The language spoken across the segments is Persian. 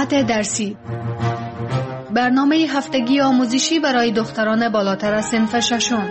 ساعت درسی، برنامه هفتگی آموزشی برای دختران بالاتر از صنف ششم.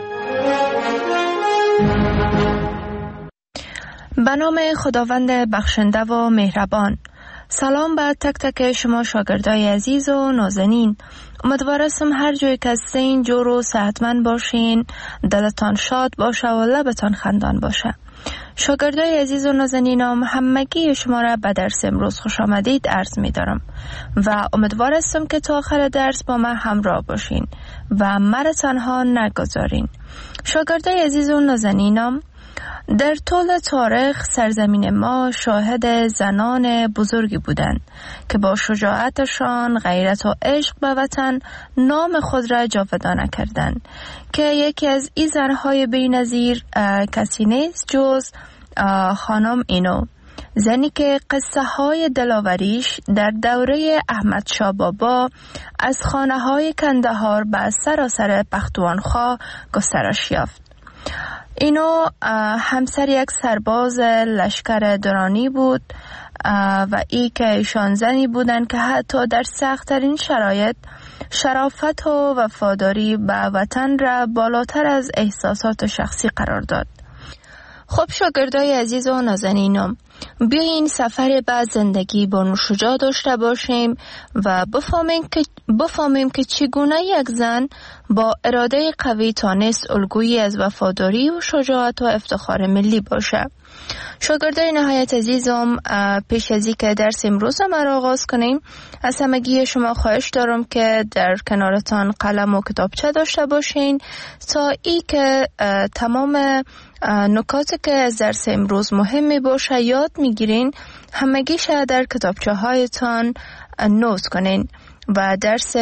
به نام خداوند بخشنده و مهربان. سلام به تک تک شما شاگردای عزیز و نازنین. امیدوارم هر جای که هستین جور و صحتمند باشین، دلتان شاد باشه و لبتان خندان باشه. شاگردای عزیز و نازنینم، همگی شما را به درس امروز خوش آمدید عرض می دارم و امیدوارم که تا آخر درس با من همراه باشین و مرا تنها نگذارین. شاگردای عزیز و نازنینم، در طول تاریخ سرزمین ما شاهد زنان بزرگی بودند که با شجاعتشان، غیرت و عشق به وطن نام خود را جاودانه کردند که یکی از این زنهای بی‌نظیر کسی نیست جز خانم اینو، زنی که قصه های دلاوریش در دوره احمد شاه بابا از خانه های کندهار به سراسر پختونخوا گسترش یافت. اینو همسر یک سرباز لشکر درانی بود و ای که ایشان زنی بودند که حتی در سخت‌ترین شرایط شرافت و وفاداری به وطن را بالاتر از احساسات شخصی قرار داد. خب شاگردای عزیز و نازنینم، بیاین سفر بعد زندگی با شجاع داشته باشیم و بفهمیم که چگونه یک زن با اراده قوی تانست الگویی از وفاداری و شجاعت و افتخار ملی باشه. شاگردای نهایت عزیزم، پیش از اینکه درس امروز ما را آغاز کنیم، از همگی شما خواهش دارم که در کنارتان قلم و کتابچه داشته باشین تا ای که تمام نکاتی که از درس امروز مهم می باشه یاد میگیرین، همگیش در کتابچه هایتان نوت کنین و درس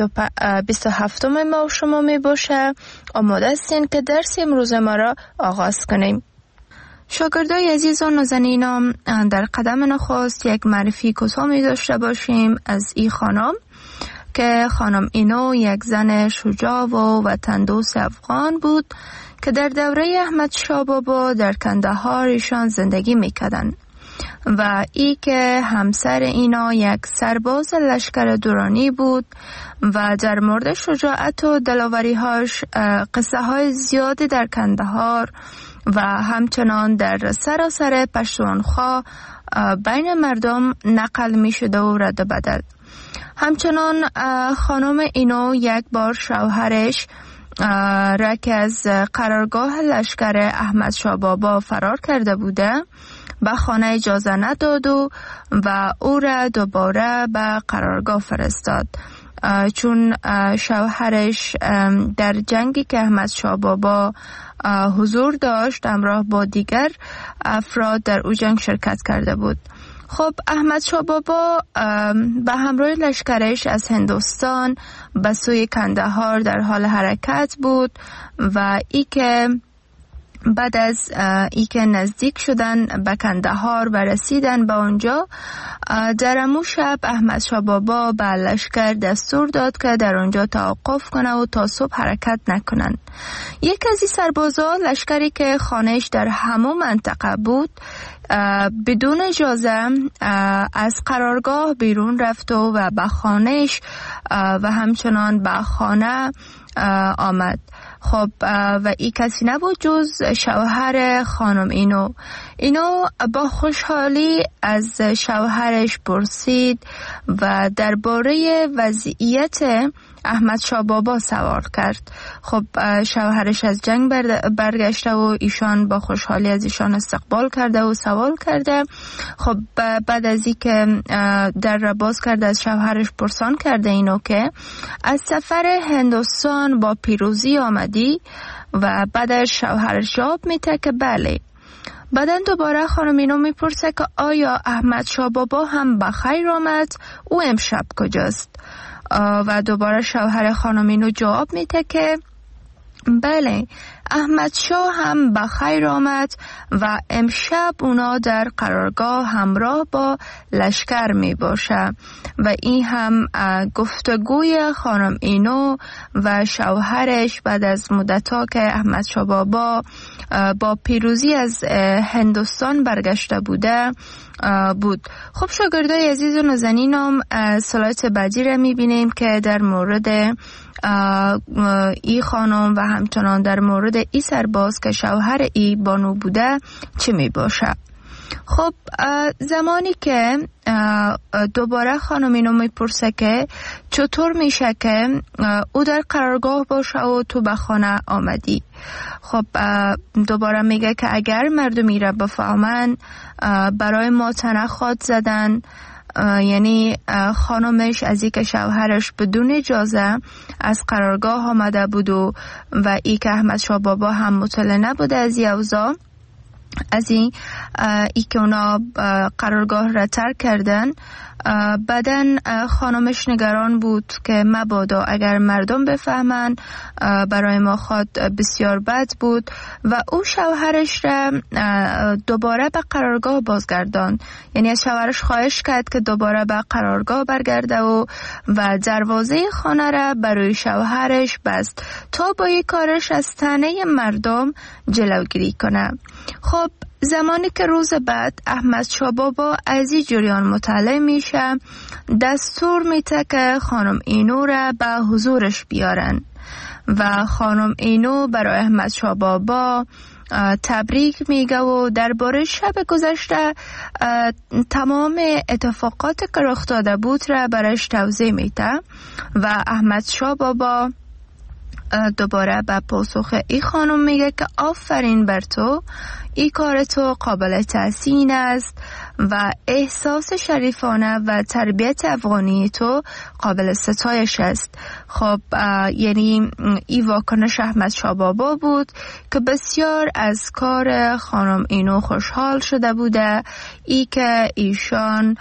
27 ما شما می باشه. آماده هستین که درس امروز ما را آغاز کنیم. شاگردای عزیز و نازنینم، در قدم نخست یک معرفی کوتاه می داشته باشیم از این خانم که خانم اینو یک زن شجاع و وطن دوست افغان بود که در دوره احمد شاه بابا در کندهار ایشان زندگی میکردن و ای که همسر اینا یک سرباز لشکر درانی بود و در مورد شجاعت و دلاوری‌هاش قصه های زیادی در کندهار و همچنان در سراسر پختونخوا بین مردم نقل می شده و رد و بدل. همچنان خانم اینو یک بار شوهرش را که از قرارگاه لشکر احمد شاه بابا فرار کرده بوده به خانه اجازه نداد و او را دوباره به قرارگاه فرستاد، چون شوهرش در جنگی که احمد شاه بابا حضور داشت همراه با دیگر افراد در او جنگ شرکت کرده بود. خب احمد شاه بابا به همراه لشکرش از هندوستان به سوی کندهار در حال حرکت بود و ای که بعد از ای که نزدیک شدن به کندهار و رسیدن به اونجا، در امو شب احمد شاه بابا به لشکر دستور داد که در اونجا توقف کنه و تا صبح حرکت نکنن. یک از این سربازا لشکری که خانهش در همون منطقه بود بدون اجازه از قرارگاه بیرون رفت و به خانهش و همچنان به خانه آمد. خب و این کسی نبود جز شوهر خانم اینو با خوشحالی از شوهرش پرسید و درباره وضعیت احمد شاه بابا سوال کرد. خب شوهرش از جنگ برگشته و ایشان با خوشحالی از ایشان استقبال کرده و سوال کرده. خب بعد از این که در را باز کرده از شوهرش پرسان کرده اینو که از سفر هندوستان با پیروزی آمدی و بعدش شوهرش جواب میده که بله. بعدن دوباره خانم اینو میپرسه که آیا احمد شاه بابا هم بخیر آمد؟ او امشب کجاست؟ و دوباره شوهر خانم اینو جواب میده که بله، احمد شاه هم به خیر آمد و امشب اونا در قرارگاه همراه با لشکر می باشه و این هم گفتگوی خانم اینو و شوهرش بعد از مدت‌ها که احمد شاه بابا با پیروزی از هندوستان برگشته بوده بود. خب شاگردای عزیز و نازنینم، سلایت بعدی را میبینیم که در مورد ای خانم و همچنان در مورد ای سرباز که شوهر ای بانو بوده چی می باشه. خب زمانی که دوباره خانم اینو میپرسه که چطور میشه که او در قرارگاه باشه و تو به خانه آمدی. خب دوباره میگه که اگر مردمی را بفهمن برای ما تنخواد زدن، یعنی خانمش از این که شوهرش بدون اجازه از قرارگاه آمده بود و ای که احمد شاه بابا هم مطلع نبوده از اوضاع، از این که اونا قرارگاه را ترک کردن. بعدن خانمش نگران بود که مبادا اگر مردم بفهمن برای ما خود بسیار بد بود و او شوهرش را دوباره به قرارگاه بازگردان، یعنی از شوهرش خواهش کرد که دوباره به قرارگاه برگرده و دروازه خانه را برای شوهرش بست تا با یک کارش از طعنه مردم جلوگیری کنه. خب زمانی که روز بعد احمد شاه بابا از این جریان مطلع میشه، دستور میده که خانم اینو را به حضورش بیارن و خانم اینو برای احمد شاه بابا تبریک میگه و درباره شب گذشته تمام اتفاقات که رخ داده بود را برایش توضیح میده و احمد شاه بابا دوباره به پاسخ ای خانم میگه که آفرین بر تو، ای کار تو قابل تحسین است و احساس شریفانه و تربیت افغانی تو قابل ستایش است. خب یعنی ای واکنش احمد شاه بابا بود که بسیار از کار خانم اینو خوشحال شده بوده، ای که ایشان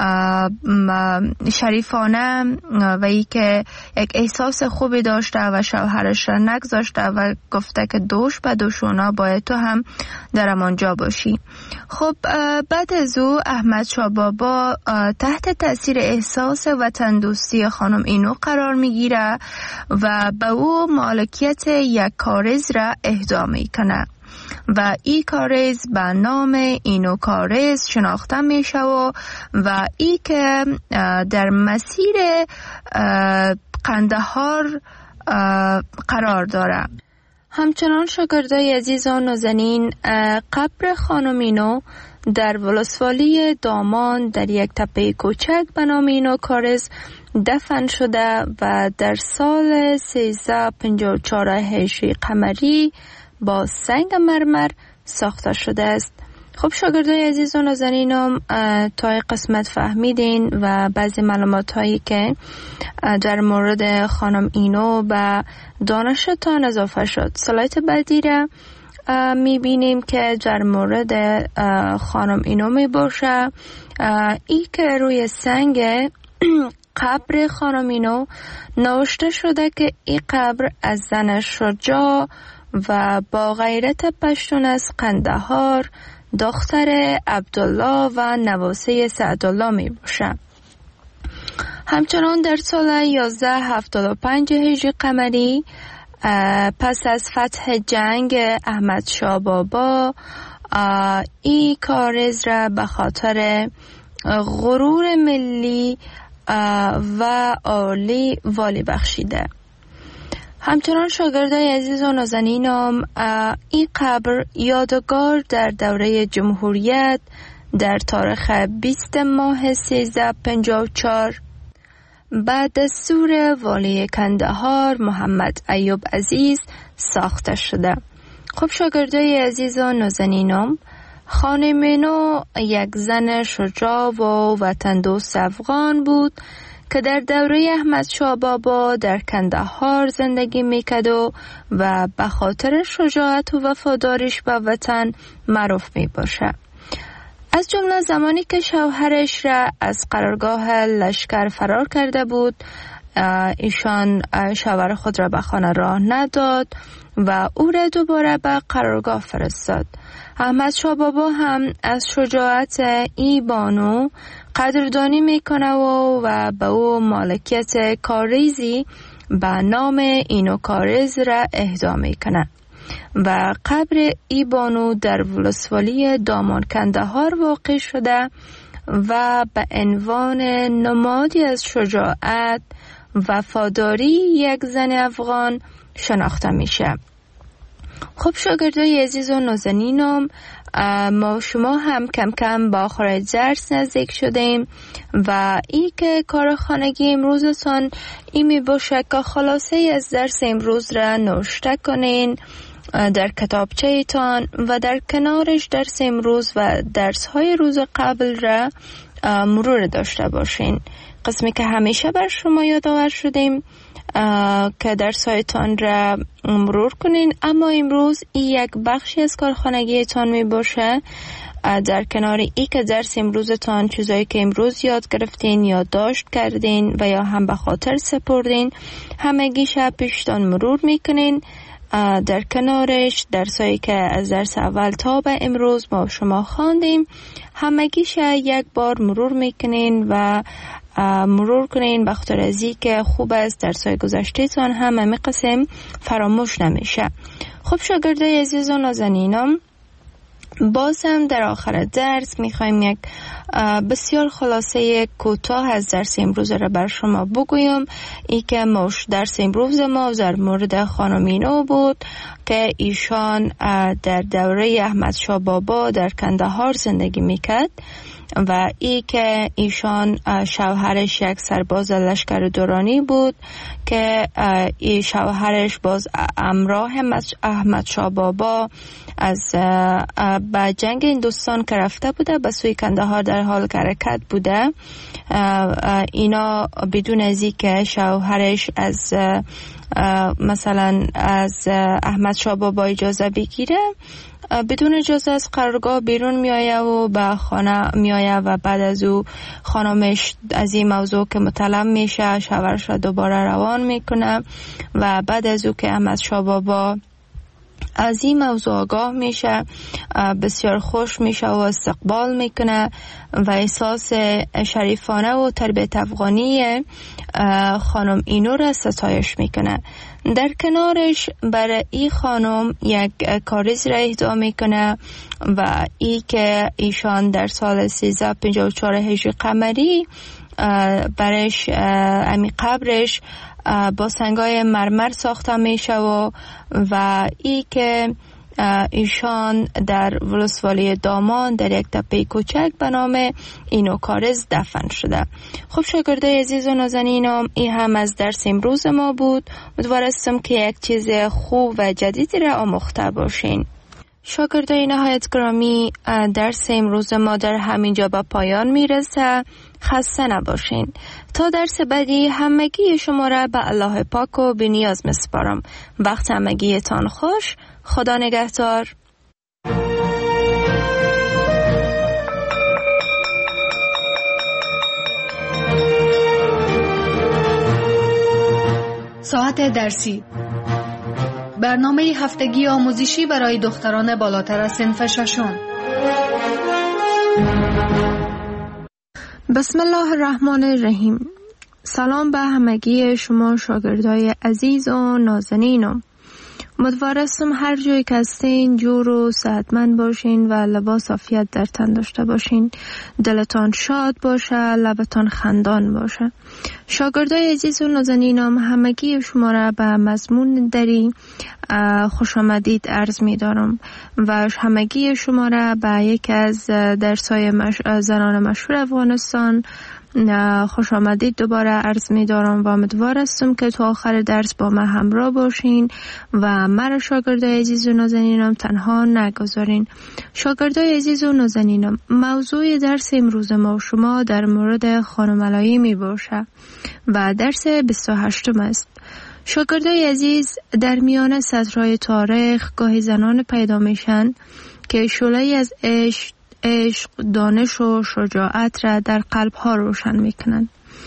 شریفانه و ای که یک احساس خوبی داشته و شوهرش را نگذاشته و گفته که دوش به دوشونا باید تو هم در امانجا باشی. خب بعد از او احمد شاه بابا تحت تاثیر احساس وطن دوستی خانم اینو قرار میگیره و به او مالکیت یک کارز را اهدا میکنه و این کارز به نام اینو کارز شناخته میشه و ای که در مسیر قندهار قرار داره. همچنان شاگردای عزیز و نازنین، قبر خانم اینو در ولسوالی دامان در یک تپه کوچک به نام اینو کارز دفن شده و در سال 1354 هجری قمری با سنگ مرمر ساخته شده است. خب شاگردای عزیز و نازنینم، تا قسمت فهمیدین و بعضی معلومات هایی که در مورد خانم اینو به دانشتان اضافه شد. سلایت بعدی را میبینیم که در مورد خانم اینو میباشه، ای که روی سنگ قبر خانم اینو نوشته شده که این قبر از زن شجاع و با غیرت پشتون از قندهار، دختر عبدالله و نواسه سعدالله می باشه. همچنان در سال 1175 هجری قمری پس از فتح جنگ احمد شاه بابا این کارز را به خاطر غرور ملی و عالی والی بخشیده. همچنان شاگردای عزیز و نازنینم، این قبر یادگار در دوره جمهوریت در تاریخ 20 ماه 1354 بعد دستور والی کندهار محمد ایوب عزیز ساخته شده. خب شاگردای عزیز و نازنینم، خانم اینو یک زن شجاع و وطن دوست افغان بود که در دوره احمد شاه بابا در کندهار زندگی میکرد و به خاطر شجاعت و وفاداریش به وطن معروف میباشه. از جمله زمانی که شوهرش را از قرارگاه لشکر فرار کرده بود، ایشان شوهر خود را به خانه راه نداد و او را دوباره به قرارگاه فرستاد. احمد شاه بابا هم از شجاعت ای بانو قدردانی میکنه و به او مالکیت کاریزی به نام اینو کاریز را اهدا میکنه و قبر ای بانو در ولسوالی دامان کندهار واقع شده و به عنوان نمادی از شجاعت وفاداری یک زن افغان شناخته میشه. خب شاگردای عزیز و نازنینم، ما شما هم کم کم با آخر درس نزدیک شدیم و ای که کار خانگی امروزتان ای می باشه که خلاصه از درس امروز را نوشته کنین در کتابچه ایتان و در کنارش درس امروز و درس های روز قبل را مرور داشته باشین. قسمی که همیشه بر شما یادآور شدیم که درس هایتان را مرور کنین، اما امروز این یک بخشی از کارخانگیتان می باشه. در کنار ای که درس امروزتان چیزایی که امروز یاد گرفتین یا داشت کردین و یا هم به خاطر سپردین همگی شب پیشتان مرور میکنین. در کنارش درسایی که از درس اول تا به امروز ما شما خواندیم همگیش یک بار مرور میکنین و مرور کنین به خاطر ازی که خوب است درسای گذشته تان همه قسم فراموش نمیشه. خب شاگردای عزیز و نازنینم، باز هم در آخر درس میخوایم یک بسیار خلاصه کوتاه از درس امروز را بر شما بگویم. ای که درس امروز ما در مورد خانم اینو بود که ایشان در دوره احمد شاه بابا در کندهار زندگی میکرد و ای که ایشان شوهرش یک سرباز لشکر دورانی بود که ای شوهرش باز همراه احمد شاه بابا از به جنگ هندوستان که رفته بوده به سوی کندهار در حال حرکت بوده. اینا بدون از اینکه شوهرش از مثلا از احمد شاه بابا اجازه بگیره بدون اجازه از قرارگاه بیرون میآیه و به خانه میآیه و بعد از او خانمش از این موضوع که مطلب میشه شوهرش را دوباره روان میکنه و بعد از او که احمد شاه بابا از این موضوع آگاه میشه بسیار خوش میشه و استقبال میکنه و احساس شریفانه و تربیت افغانی خانم اینو را ستایش میکنه. در کنارش برای این خانم یک کاریز را اهدا میکنه و ای که ایشان در سال 1354 هجری قمری برش امی قبرش با سنگای مرمر ساخته میشه و ای که ایشان در ولسوالی دامان در یک تپه کوچک به نام اینو کارز دفن شده. خب شاگردای عزیز و نازنینم، این هم از درس امروز ما بود. امیدوارم که یک چیز خوب و جدیدی را آموخته باشین. شاگردای نهایت گرامی، درس امروز ما در همینجا به پایان میرسه. خسته نباشین. تا درس بعدی همگی شما را به الله پاک و بی‌نیاز میسپارم. وقت همگیتان خوش. خدا نگهدار. ساعت درسی، برنامه هفتگی آموزشی برای دختران بالاتر از صنف ششم. بسم الله الرحمن الرحیم. سلام به همگی شما شاگردای عزیز و نازنینم. امیدوارم هر جایی که هستین جور و صحتمند باشین و لباس عافیت در تن داشته باشین. دلتان شاد باشه، لبتان خندان باشه. شاگردای عزیز و نازنینم، همگی شما را به مضمون دری خوش آمدید عرض می دارم و همگی شما را به یکی از درس‌های زنان مشهور افغانستان خوش آمدید دوباره عرض می دارم و امیدوار هستم که تا آخر درس با من همراه باشین و مرا شاگردای عزیز و نازنینم تنها نگذارین. شاگردای عزیز و نازنینم، موضوع درس امروز ما شما در مورد خانم علایی می باشه و درس 28 است. شاگردای عزیز، در میان سطرهای تاریخ گاهی زنان پیدا میشن که شعله‌ای از عشق، دانش و شجاعت را در قلب‌ها روشن میکنن.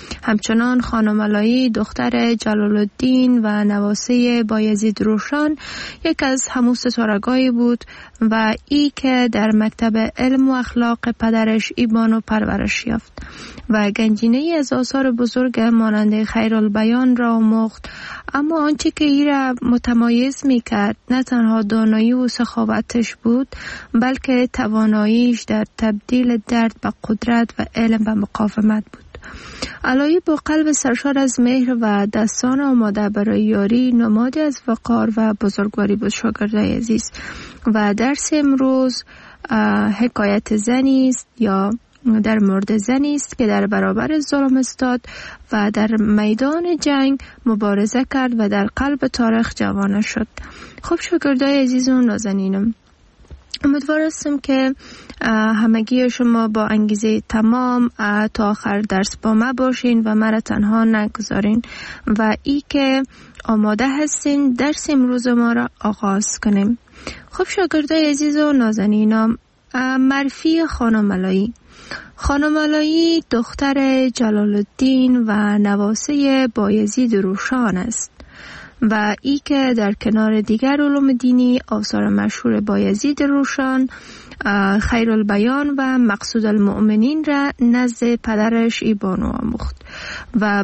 همچنان خانم علایی دختر جلال الدین و نواسه بایزید روشن یک از همون ستارگانی بود و ای که در مکتب علم و اخلاق پدرش ایبانو پرورش یافت و گنجینه از آثار بزرگ مانند خیرالبیان را آموخت. اما آنچه که ای را متمایز می کرد نه تنها دانایی و سخاوتش بود، بلکه تواناییش در تبدیل درد به قدرت و علم به مقاومت بود. علایی با قلب سرشار از مهر و دستان آماده برای یاری نمادی از وقار و بزرگواری بود. شاگردای عزیز، و درس امروز حکایت زنی است یا در مورد زنی است که در برابر ظلم استاد و در میدان جنگ مبارزه کرد و در قلب تاریخ جوانه شد. خب شاگردای عزیز و نازنینم، امیدوار هستم که همگی شما با انگیزه تمام تا آخر درس با ما باشین و مرا تنها نگذارین و ای که آماده هستین درس امروز ما را آغاز کنیم. خب شاگردای عزیز و نازنینم، معرفی خانم علایی. خانم علایی دختر جلال الدین و نواسه بایزید روشن است و ای که در کنار دیگر علوم دینی آثار مشهور بایزید روشن، خیرالبیان و مقصود المؤمنین را نزد پدرش ایبانو آموخت و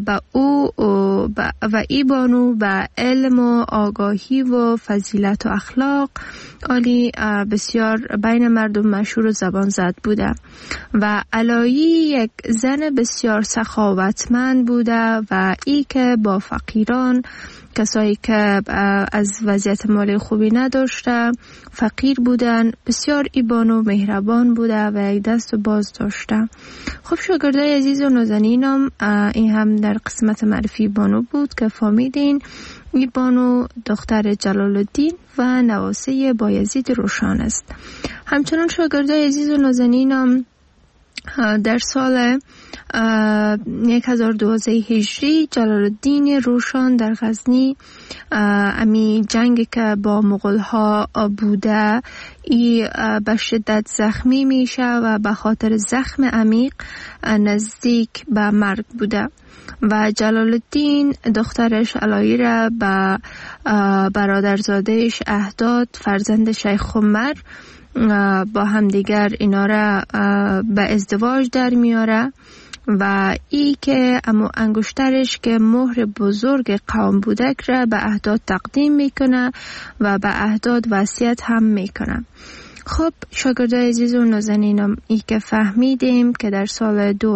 ایبانو به علم و آگاهی و فضیلت و اخلاق عالی بسیار بین مردم مشهور و زبان زد بوده و علایی یک زن بسیار سخاوتمند بوده و ای که با فقیران، کسایی که از وضعیت مالی خوبی نداشته، فقیر بودن، بسیار ایبانو مهربان بوده و یک دست باز داشته. خب شاگردای عزیز و نازنینم، این هم در قسمت معرفی ایبانو بود که فهمیدین ایبانو دختر جلال الدین و نواسه بایزید روشن است. همچنان شاگردای عزیز و نازنینم، در سال 1012 هجری جلال الدین روشن در غزنی امی جنگ که با مغول ها بوده ای به شدت زخمی میشه و به خاطر زخم عمیق نزدیک به مرگ بوده و جلال الدین دخترش علایی را به برادرزادهش اهداد فرزند شیخ عمر با همدیگر اینا را به ازدواج در میاره و ای که امو انگشترش که مهر بزرگ قوم بودک را به اهداد تقدیم میکنه و به اهداد وصیت هم میکنه. خب شاگردای عزیز و نازنینم، ای که فهمیدیم که در سال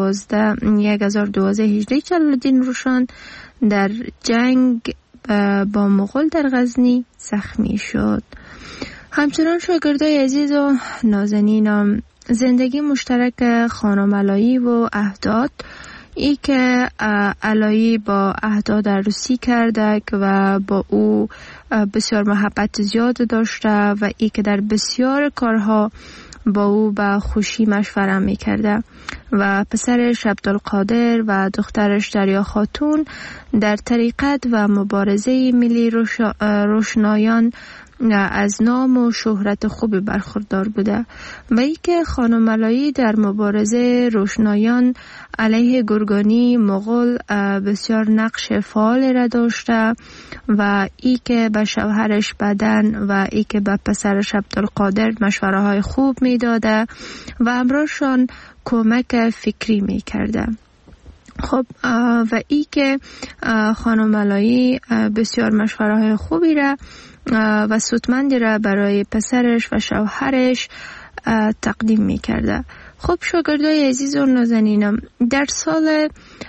1012 هجری جلال الدین روشن در جنگ با مغول در غزنی زخمی شد. همچنان شاگردای عزیز و نازنینم، زندگی مشترک خانم علایی و اهداد، ای که علایی با اهداد عروسی کرده و با او بسیار محبت زیاد داشته و ای که در بسیار کارها با او به خوشی مشوره میکرده و پسرش عبدالقادر و دخترش دریا خاتون در طریقت و مبارزه ملی روشنایان از نام و شهرت خوبی برخوردار بوده و ای که خانم علایی در مبارزه روشنایان علیه گرگانی مغول بسیار نقش فعال را داشته و ای که به شوهرش بدن و ای که به پسرش عبدالقادر مشوره های خوب می داده و همراهشان کمک فکری می کرده. خب و ای که خانم علایی بسیار مشوره های خوبی را و سودمندی را برای پسرش و شوهرش تقدیم می کرده. خب شاگردای عزیز و نازنینم، در سال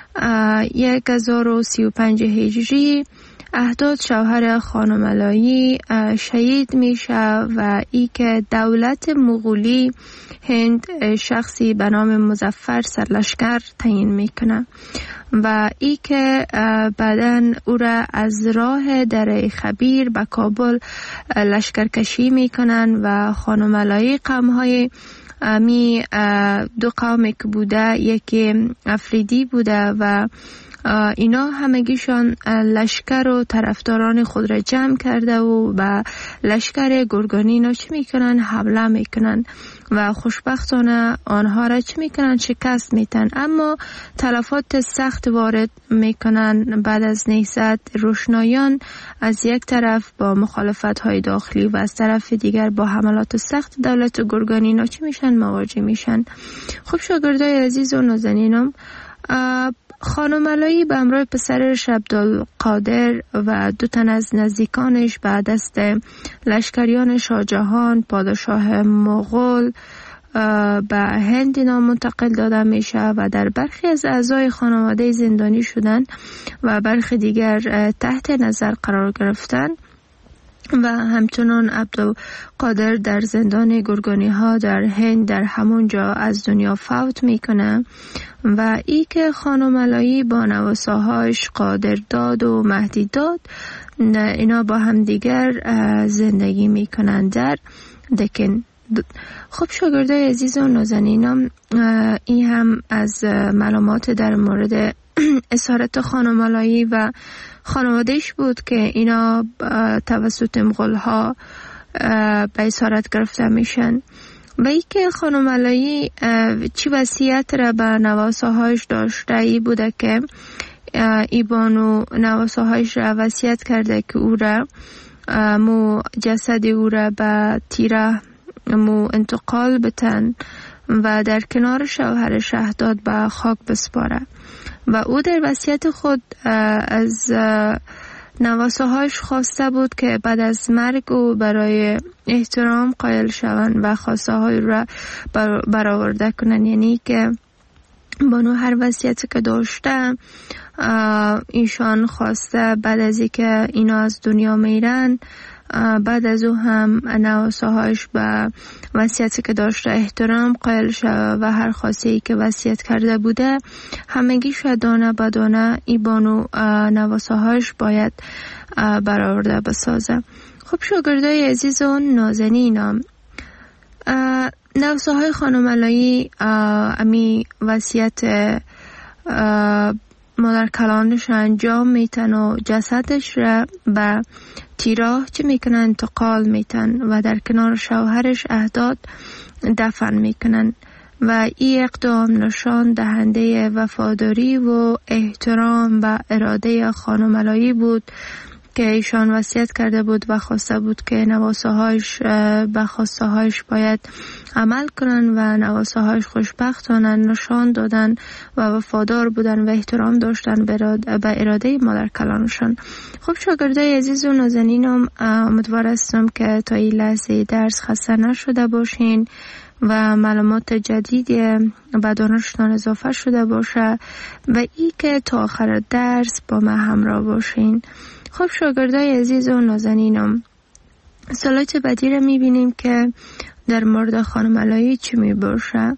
1035 هجری اهداد شوهر خانم علایی شهید میشه و ای که دولت مغولی هند شخصی به نام مظفر سرلشکر تعیین میکنه و ای که بعداً او را از راه دره خبیر به کابل لشکرکشی میکنن و خانم علایی قومهای دو قومی که بوده، یکی افریدی بوده و اینا همگیشان لشکر و طرفداران خود را جمع کرده و به لشکر گرگانی اینا چی میکنن؟ حمله میکنن و خوشبختانه آنها را چی میکنن؟ شکست میتن. اما تلفات سخت وارد میکنن. بعد از نهضت روشنایان از یک طرف با مخالفت های داخلی و از طرف دیگر با حملات سخت دولت گرگانی اینا چی میشن؟ مواجه میشن. خب شاگردای عزیز و نازنینم، خانم علایی به همراه پسرش عبدالقادر و 2 تن از نزدیکانش به دست لشکریان شاهجهان پادشاه مغول به هند منتقل داده میشه و در برخی از اعضای خانواده زندانی شدن و برخی دیگر تحت نظر قرار گرفتن و همچنان عبدالقادر در زندان گرگانی ها در هند در همون جا از دنیا فوت میکنه و ای که خانم علایی با نواساهاش قادر داد و مهدی داد اینا با هم دیگر زندگی میکنن در دکن. خب شاگردای عزیز و نازنینم، این هم از معلومات در مورد اسارت خانم علایی و خانوادهش بود که اینا توسط مغول ها به اسارت گرفته میشن و ای که خانم علایی چی وصیت را به نواساهاش داشته ای بوده که ای بانو نواساهاش را وصیت کرده که او را جسد او را به تیره انتقال بتن و در کنار شوهر شهداد به خاک بسپاره و او در وصیت خود از نواساهاش خواسته بود که بعد از مرگ او برای احترام قائل شوند و خواسته های را برآورده کنند. یعنی که بانو هر وصیتی که داشته ایشان خواسته بعد از اینکه اینا از دنیا میرن بعد از او هم نواساهاش به وصیتی که داشته احترام قائل شود و هر خواسته‌ای که وصیت کرده بوده همگیش دانه به دانه ای بانو نواساهاش باید برآورده بسازه. خب شاگردای عزیز و نازنینم، نواساهای خانم علایی امی وصیت مادر کلانش انجام میتن و جسدش را به تیراه چه میکنن؟ انتقال میتن و در کنار شوهرش اهداد دفن میکنن و این اقدام نشان دهنده وفاداری و احترام و اراده خانم علایی بود که ایشان وصیت کرده بود و خواسته بود که نواساهاش به خواستهاش باید عمل کنن و نواساهاش خوشبختانه نشان دادن و وفادار بودن و احترام داشتن به اراده مادر کلانشان. خب شاگردای عزیز و نازنینم، امیدوار هستم که تا این لحظه درس خسته نشده باشین و معلومات جدیدی به دانشتان اضافه شده باشه و ای که تا آخر درس با ما همراه باشین. خب شاگردای عزیز و نازنینم، سلایت بعدی رو میبینیم که در مورد خانم علایی چی میباشه.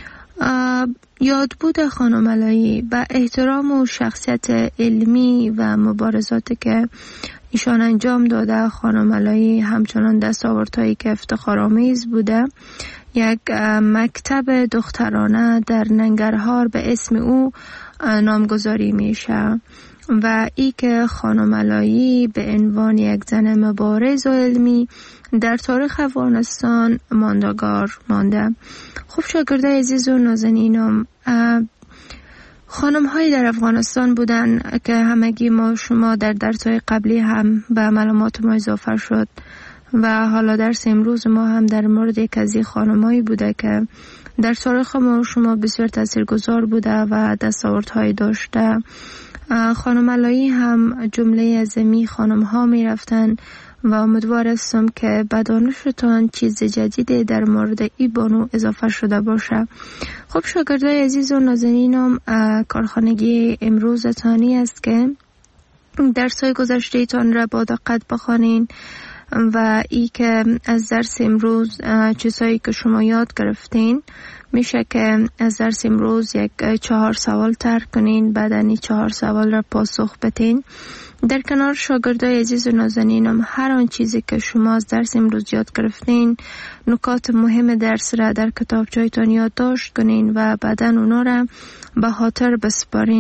یادبود خانم علایی به احترام و شخصیت علمی و مبارزاتی که ایشان انجام داده، خانم علایی همچنان دستاوردهایی که افتخارآمیز بوده. یک مکتب دخترانه در ننگرهار به اسم او نامگذاری میشه و ای که خانم علایی به عنوان یک زن مبارز و علمی در تاریخ افغانستان ماندگار مانده. خب شاگردای عزیز و نازنینم، خانم هایی در افغانستان بودن که همگی ما شما در درس‌های قبلی هم به معلومات ما اضافه شد و حالا درس امروز ما هم در مورد یک از این خانم‌هایی بوده که در تاریخ ما شما بسیار تاثیرگذار بوده و دستاوردهایی داشته. خانم علایی هم جمله از می خانم ها می رفتن و امیدوار هستم که به دانشتان چیز جدیدی در مورد ای بانو اضافه شده باشه. خب شاگردای عزیز و نازنینم، کارخانگی امروزتانی است که درس‌های گذشته تان را با دقت بخوانین و ای که از درس امروز چیزهایی که شما یاد گرفتین میشه که از درس امروز یک 4 سوال طرح کنین، بعد این 4 سوال را پاسخ بدین. در کنار شاگردای عزیز و نازنینم، هر آن چیزی که شما از درس امروز یاد گرفتین، نکات مهم درس را در کتابچه‌تان یادداشت کنین و بعداً اونا را به خاطر بسپارین.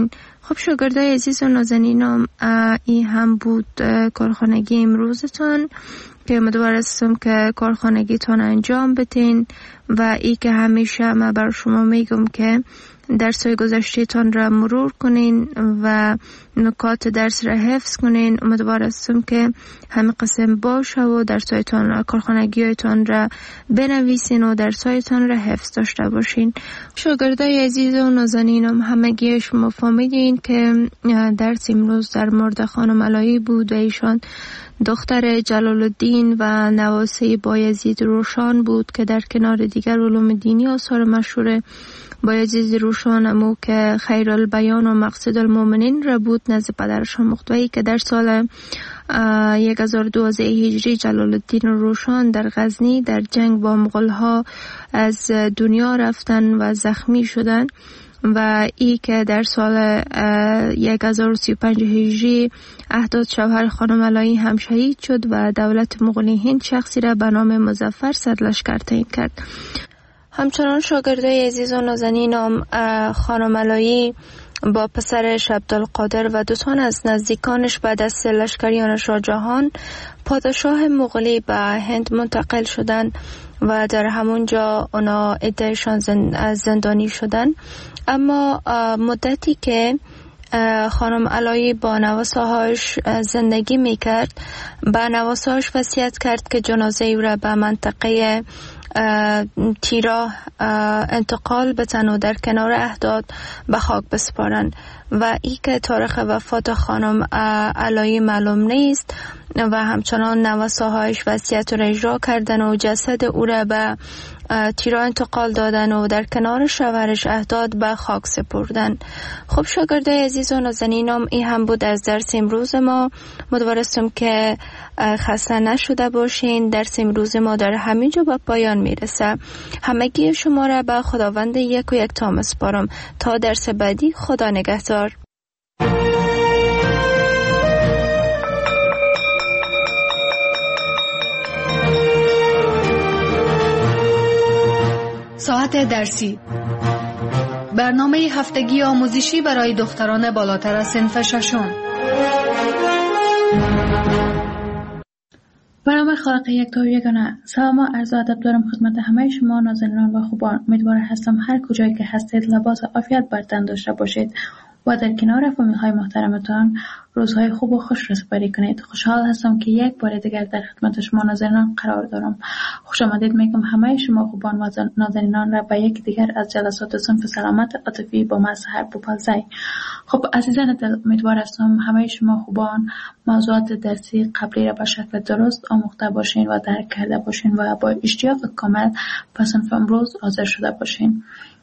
خب شاگردای عزیز و نازنینم، این هم بود کارخانگی امروزتان که امیدوار هستم که کارخانگیتان انجام بدین و ای که همیشه من بر شما میگم که درس‌های گذشته‌تان را مرور کنین و نکات درس را حفظ کنین. امیدوار هستم که همه قسم باشه و درس‌هایتان کارخانگی‌هایتان را بنویسین و درس‌هایتان را حفظ داشته باشین. شاگردای عزیز و نازنینم، همگی شما فهمیدین که درس امروز در مورد خانم علایی بود و ایشان دختر جلال الدین و نواسه بایزید روشن بود که در کنار دیگر علوم دینی آثار مشهور بایزید روشن امو که خیر البیان و مقصد المؤمنین را بود نزد پدرش مختوی که در سال 1012 هجری جلال الدین روشن در غزنی در جنگ با مغول‌ها از دنیا رفتن و زخمی شدن و ای که در سال 1035 هجری احداد شوهر خانم علایی هم شهید شد و دولت مغولی هند شخصی را به نام مظفر سرلشکر تعیین کرد. همچنان شاگردای عزیز و نازنینم، خانم علایی با پسرش عبدالقادر و دو تن از نزدیکانش بعد از لشکریان شاه جهان پادشاه مغولی به هند منتقل شدند و در همونجا اونا عدهشان زندانی شدن. اما مدتی که خانم علایی با نواسه‌هاش زندگی میکرد، با نواسه‌هاش وصیت کرد که جنازه او را به منطقه تیرا انتقال بدن و در کنار احداد به خاک بسپارند و ای که تاریخ وفات خانم علایی معلوم نیست و همچنان نواسه‌هاش وصیت را اجرا کردن و جسد او را به تیرا انتقال دادن و در کنار شوهرش احداد به خاک سپردن. خب شاگردای عزیز و نازنینم، این هم بود از درس امروز ما. امیدوارم که خسته نشده باشین. درس امروز ما در همینجا به پایان میرسه. همگی شما را به خداوند یک و یکتا میسپارم تا درس بعدی. خدا نگهدار. ساعت درسی، برنامه هفتگی آموزشی برای دختران بالاتر از صنف ششم. برنامه خالق یک و یگانه. سلام و عرض ادب دارم خدمت همه شما نازنینان و خوبان. امیدوار هستم هر کجایی که هستید لباس عافیت بر تن داشته باشید و در کنار فامیل‌های محترمتان روزهای خوب و خوش را سپری کنید. خوشحال هستم که یک بار دیگر در خدمت شما ناظرینان قرار دارم. خوش آمدید میگم همه شما خوبان و ناظرینان را به یک دیگر از جلسات صنف سلامت عاطفی با مظهر بوپالزی. خب عزیزان دل، امیدوار هستم همه شما خوبان موضوعات درسی قبلی را به شکل درست آموخته باشین و درک کرده باشین و با اشتیاق کامل به صنف امروز حاضر شده باشین.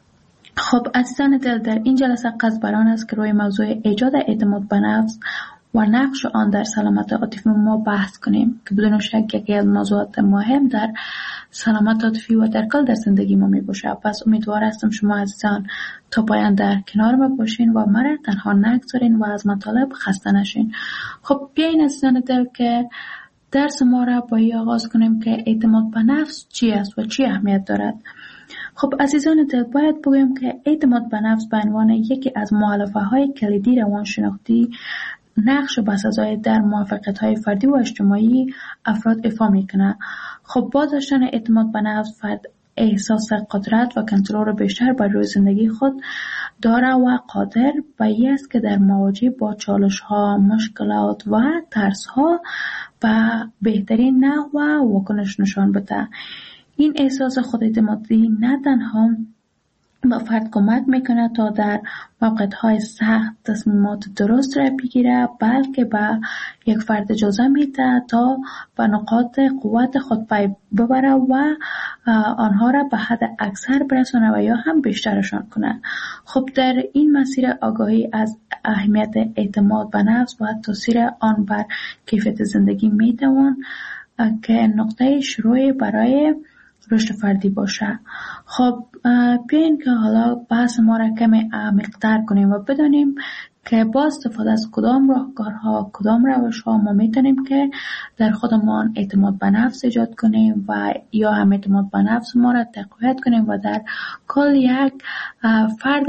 خب عزیزان دل، در این جلسه قصد بر آن است که روی موضوع ایجاد اعتماد به نفس و نقش آن در سلامت عاطفی ما بحث کنیم که بدون شک یکی از موضوعات مهم در سلامت عاطفی و در کل در زندگی ما می باشه. پس امیدوار هستم شما عزیزان تا پایان در کنار ما باشین و مرا تنها نگذارین و از مطالب خسته نشین. خب بیاین عزیزان دل که درس ما را با این آغاز کنیم که اعتماد به نفس چی است و چی اهمیت دارد. خب عزیزان دل، باید بگویم که اعتماد به نفس به عنوان یکی از مؤلفه‌های کلیدی روانشناختی نقش بسزای در موفقیت‌های فردی و اجتماعی افراد ایفا میکنه. خب با داشتن اعتماد به نفس فرد احساس قدرت و کنترل بیشتر بر روی زندگی خود داره و قادر به این است که در مواجهه با چالش‌ها، مشکلات و ترس‌ها به بهترین نحو واکنش نشان بده. این احساس خوداعتمادی نه تنها به فرد کمک میکنه تا در موقعیت‌های سخت تصمیمات درست را بگیره، بلکه به یک فرد اجازه میده تا به نقاط قوت خود پی ببره و آنها را به حد اکثر برسونه و یا هم بیشترشان کنه. خب در این مسیر آگاهی از اهمیت اعتماد به نفس و تاثیر آن بر کیفیت زندگی میتوان که نقطه شروع برای رشد فردی باشه. خب بیاین که حالا بحث ما را کمی عمیق‌تر کنیم و بدانیم که با استفاده از کدام راهکارها، کدام روش‌ها ما میتونیم که در خودمان اعتماد به نفس ایجاد کنیم و یا هم اعتماد به نفس ما را تقویت کنیم و در کل یک فرد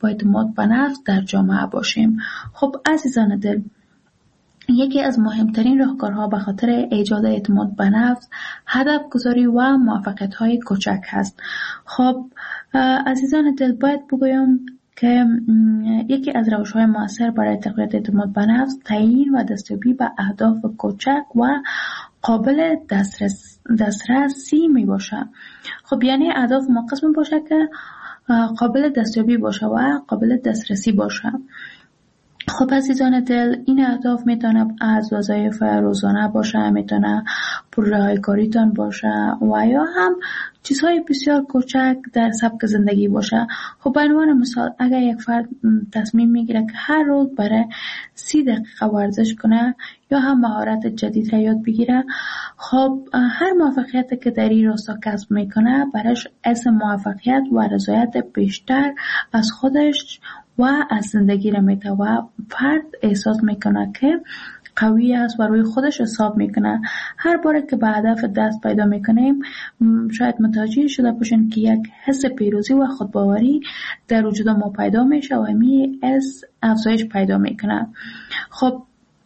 با اعتماد به نفس در جامعه باشیم. خب عزیزان دل، یکی از مهمترین راهکارها به خاطر ایجاد اعتماد به نفس هدف گذاری و موفقیت های کوچک هست. خب عزیزان دل، باید بگویم که یکی از روش‌های مؤثر برای تقویت اعتماد به نفس تعیین و دستیابی به اهداف کوچک و قابل دسترسی می باشه. خب یعنی اهداف ما قسم باشه که قابل دستیابی باشه و قابل دسترسی باشه. خب عزیزان دل، این اهداف میتونه از وظایف روزانه باشه، میتونه پروژه‌های کاریتان باشه و یا هم چیزهای بسیار کوچک در سبک زندگی باشه. خب به عنوان مثال، اگر یک فرد تصمیم میگیره که هر روز برای 30 دقیقه ورزش کنه یا هم مهارت جدید را یاد بگیره، خب هر موفقیتی که در این راستا کسب میکنه برایش حس موفقیت و رضایت بیشتر از خودش و از زندگی را میده و فرد احساس میکنه که قوی است و روی خودش حساب میکنه. هر باره که به هدف دست پیدا میکنیم شاید متوجه شده باشین که یک حس پیروزی و خودباوری در وجود ما پیدا میشه و همین حس افزایش پیدا میکنه. خب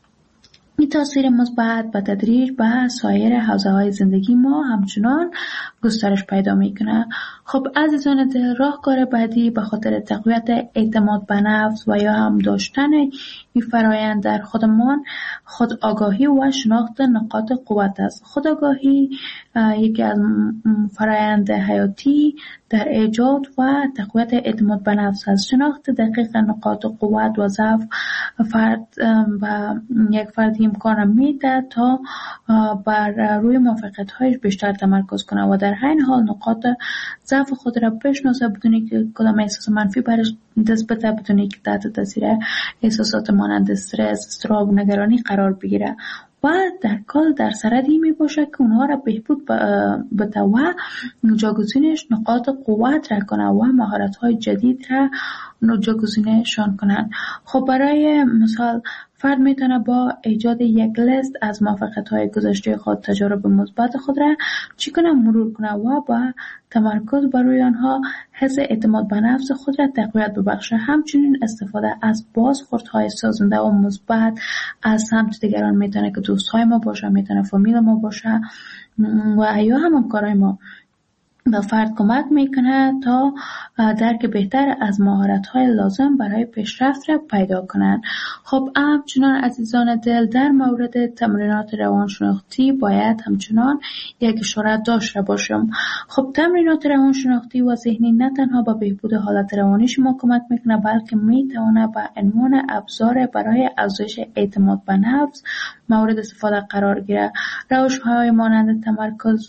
این تاثیر مثبت به تدریج به سایر حوزه‌های زندگی ما همچنان گسترش پیدا میکنه. خب عزیزان دل، راهکار بعدی به خاطر تقویت اعتماد به نفس و یا هم داشتن این فرایند در خودمان خود آگاهی و شناخت نقاط قوت است. خود آگاهی یکی از فرایند حیاتی در ایجاد و تقویت اعتماد به نفس است. شناخت دقیق نقاط قوت و ضعف فرد و یک فرد امکان میده تا بر روی موفقیت‌هایش بیشتر تمرکز کنه و در همین حال نقاط ضعف خود را بشناسه بدون که کدام احساس منفی برش دست بده، بدون که تحت تاثیر احساسات مانند استرس، اضطراب و نگرانی قرار بگیره و در کل در سردی می باشه که اونها را بهبود بده و جاگزینش نقاط قوت را کنه و مهارت‌های جدید را جاگزینشان کنند. خب برای مثال فرد میتونه با ایجاد یک لیست از موفقیت‌های گذشته خود، تجارب مثبت خود را چی کنه مرور کنه و با تمرکز بر روی آنها حس اعتماد به نفس خود را تقویت ببخشه. همچنین استفاده از بازخوردهای سازنده و مثبت از سمت دیگران میتونه که دوستای ما باشه، میتونه فامیل ما باشه و یا هم همکارای ما به فرد کمک میکنه تا درک بهتر از مهارت‌های لازم برای پیشرفت را پیدا کنند. خب همچنان عزیزان دل، در مورد تمرینات روانشناختی باید همچنان یک اشاره داشته باشم. خب تمرینات روانشناختی و ذهنی نه تنها به بهبود حالت روانی شما کمک میکنه، بلکه میتونه به عنوان ابزار برای افزایش اعتماد به نفس مورد استفاده قرار گیره. روش‌های مانند تمرکز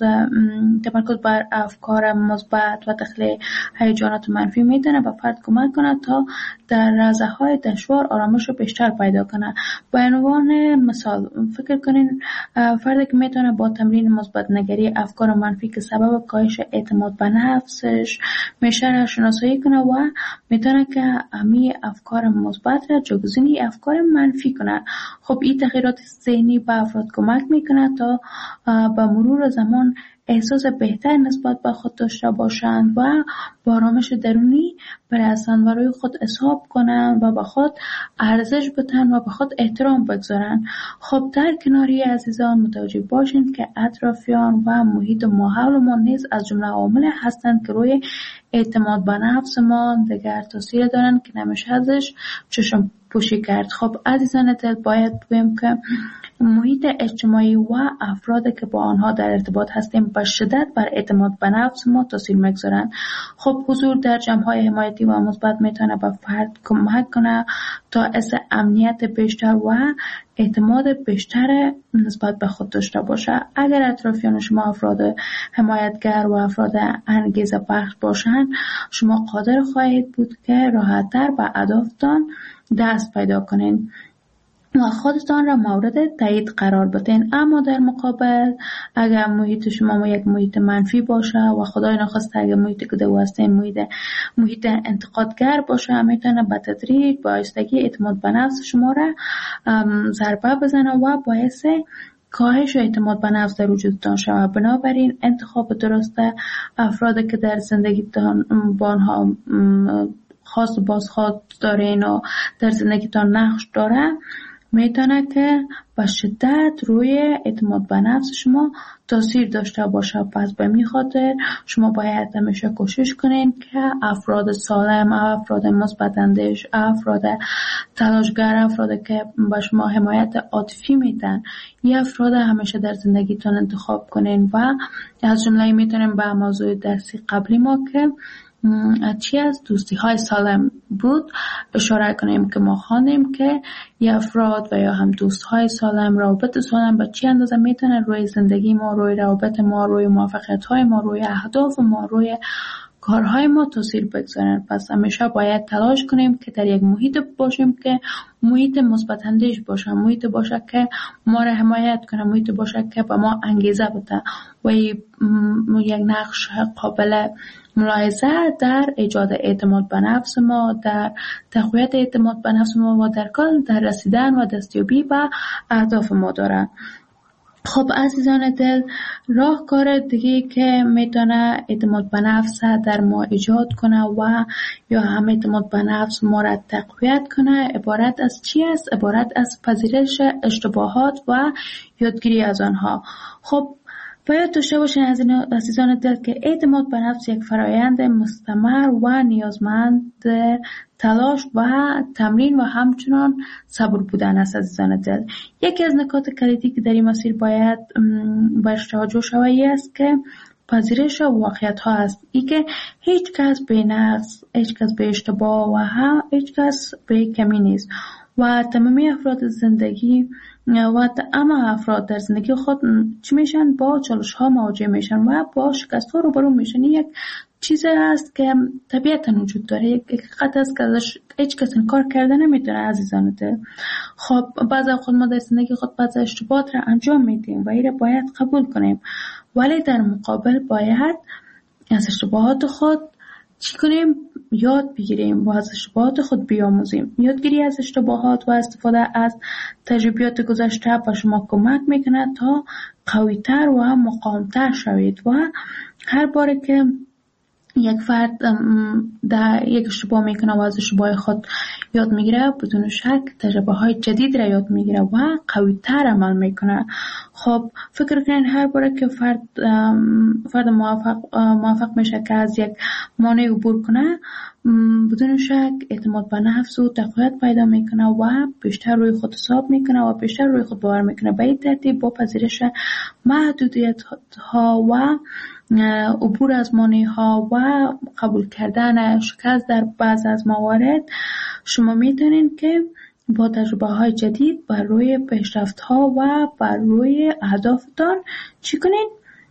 بر افکار مثبت و تخلیه هیجانات منفی میتونه به فرد کمک کنه تا در لحظه‌های دشوار آرامش رو بیشتر پیدا کنه. به عنوان مثال فکر کنین فردی که میتونه با تمرین مثبت نگری افکار منفی که سبب کاهش اعتماد به نفسش میشه را شناسایی کنه و میتونه که همین افکار مثبت را جایگزین افکار منفی کنه. خب این تغییرات ذهنی به افراد کمک میکنه تا با مرور زمان احساس بهتر نسبت به خود داشته باشند و با آرامش درونی برسند و روی خود حساب کنند و به خود ارزش بدن و به خود احترام بگذارند. خب در کناری عزیزان متوجه باشند که اطرافیان و محیط ماحول ما نیز از جمله عوامل هستند که روی اعتماد به نفس ما دیگر تاثیر دارند که نمیشه ازش چشم پوشی کرد. خب عزیزان دل، باید بگویم که محیط اجتماعی و افرادی که با آنها در ارتباط هستیم به شدت بر اعتماد به نفس ما تاثیر میگذارند. خب حضور در جمع‌های حمایتی و مثبت میتونه به فرد کمک کنه تا حس امنیت بیشتر و اعتماد بیشتر نسبت به خود داشته باشه. اگر اطرافیان شما افراد حمایتگر و افراد انگیزه بخش باشند، شما قادر خواهید بود که راحت‌تر به اهدافتان دست پیدا کنین و خودتان را مورد تایید قرار بدین. اما در مقابل اگر محیط شما یک محیط منفی باشه و خدای نخواسته اگر محیط که دو هستین محیط انتقادگر باشه، میتونه به تدریج با آهستگی اعتماد به نفس شما را ضربه بزنه و باعث کاهش اعتماد به نفس در وجودتان شود. بنابراین انتخاب درست افرادی که در زندگیتان با آنها خاص بازخواست دارین و در زندگیتان نقش داره، میتونه که به شدت روی اعتماد به نفس شما تاثیر داشته باشه. پس به می خاطر شما باید همیشه کوشش کنین که افراد سالم، افراد مثبت اندیش، افراد تلاشگر، افراد که به شما حمایت عاطفی میدن، این افراد همیشه در زندگیتون انتخاب کنین. و از جمله میتونیم به موضوع درسی قبلی ما که چی از دوستی های سالم بود اشاره کنیم که ما خواندیم که یه افراد و یا هم دوست های سالم، روابط سالم به چی اندازه میتونه روی زندگی ما، روی روابط ما، روی موفقیت های ما، روی اهداف ما، روی کارهای ما تاثیر بگذارن. پس همیشه باید تلاش کنیم که در یک محیط باشیم که محیط مثبت اندیش باشه، محیط باشه که ما را حمایت کنه، محیط باشه که به ما انگیزه بده و یک نقش قابل ملاحظه در ایجاد اعتماد به نفس ما، در تقویت اعتماد به نفس ما و در کل در رسیدن و دستیابی به اهداف ما داره. خب عزیزان دل، راهکار دیگه که میتونه اعتماد به نفس در ما ایجاد کنه و یا هم اعتماد به نفس ما را تقویت کنه عبارت از چی است؟ عبارت از پذیرش اشتباهات و یادگیری از آنها. خب باید داشته باشین عزیزان دل که اعتماد به نفس یک فرایند مستمر و نیازمند تلاش و تمرین و همچنان صبر بودن است. عزیزان دل، یکی از نکات کلیدی که در این مسیر باید بهش توجه شود است که پذیرش واقعیت ها است. ای که هیچ کس به نقص، هیچ کس به اشتباه و هیچ کس به کمی نیست و تمامی افراد زندگی و اما افراد در زندگی خود چی میشن؟ با چالش ها مواجه میشن و با شکست ها روبرو میشن. یک چیزی است که طبیعتا وجود داره، یک حقیقت است که ازش هیچ کس انکار کرده نمیتونه عزیزان دل. خب بعضی خود ما در زندگی خود بعضی اشتباهات را انجام میدیم و این را باید قبول کنیم، ولی در مقابل باید از اشتباهات خود چی کنیم؟ یاد بگیریم و از اشتباهات خود بیاموزیم. یادگیری از اشتباهات و استفاده از تجربیات گذشته به شما کمک میکنه تا قوی‌تر و مقاوم‌تر شوید و هر باره که یک فرد در یک اشتباه میکنه و از اشتباه خود یاد میگیره، بدون شک تجربه های جدید را یاد میگیره و قوی‌تر عمل میکنه. خب فکر کنین هر باره که فرد موفق میشه که از یک مانع عبور کنه، بدون شک اعتماد به نفس و تقویت پیدا میکنه و بیشتر روی خود حساب میکنه و بیشتر روی خود باور میکنه. به این ترتیب با پذیرش محدودیت ها و عبور از مانع ها و قبول کردن شکست در بعض از موارد، شما میتونین که با تجربه های جدید بر روی پیشرفت ها و بر روی اهدافتان چی کنین؟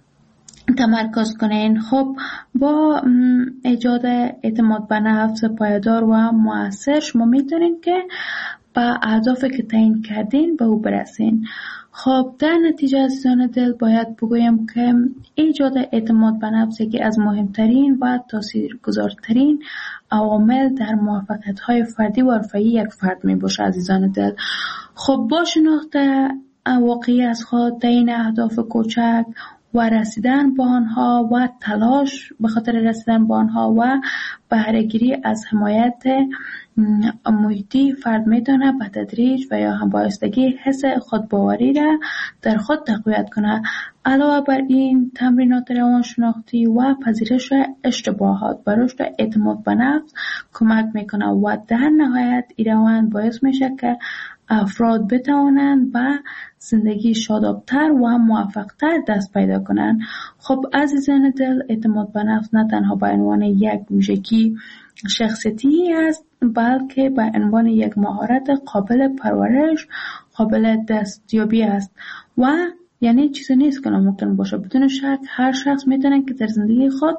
تمرکز کنین. خب با ایجاد اعتماد به نفس پایدار و مؤثر شما میتونین که با اهدافی که تعیین کردین به او برسین. خب در نتیجه عزیزان دل باید بگویم که ایجاد اعتماد به نفس یکی از مهمترین و تاثیرگذارترین عوامل در موفقیت‌های فردی و حرفه‌ای یک فرد می باشه عزیزان دل. خب با شناخت واقعی از خود، تعیین اهداف کوچک و رسیدن به آنها و تلاش به خاطر رسیدن به آنها و بهره‌گیری از حمایت محیطی، فرد میتونه به تدریج و یا هم بایستگی حس خودباوری را در خود تقویت کنه. علاوه بر این تمرینات روانشناختی و پذیرش اشتباهات و رشد اعتماد به نفس کمک میکنه و در نهایت این روان باعث میشه که افراد بتوانند به زندگی شادابتر و موفقتر دست پیدا کنند. خب عزیزان دل، اعتماد به نفس نه تنها به عنوان یک ویژگی شخصیتی است، بلکه به عنوان یک مهارت قابل پرورش، قابل دستیابی است و یعنی چیزی نیست که ناممکن باشه. بدون شک هر شخص میتونه که در زندگی خود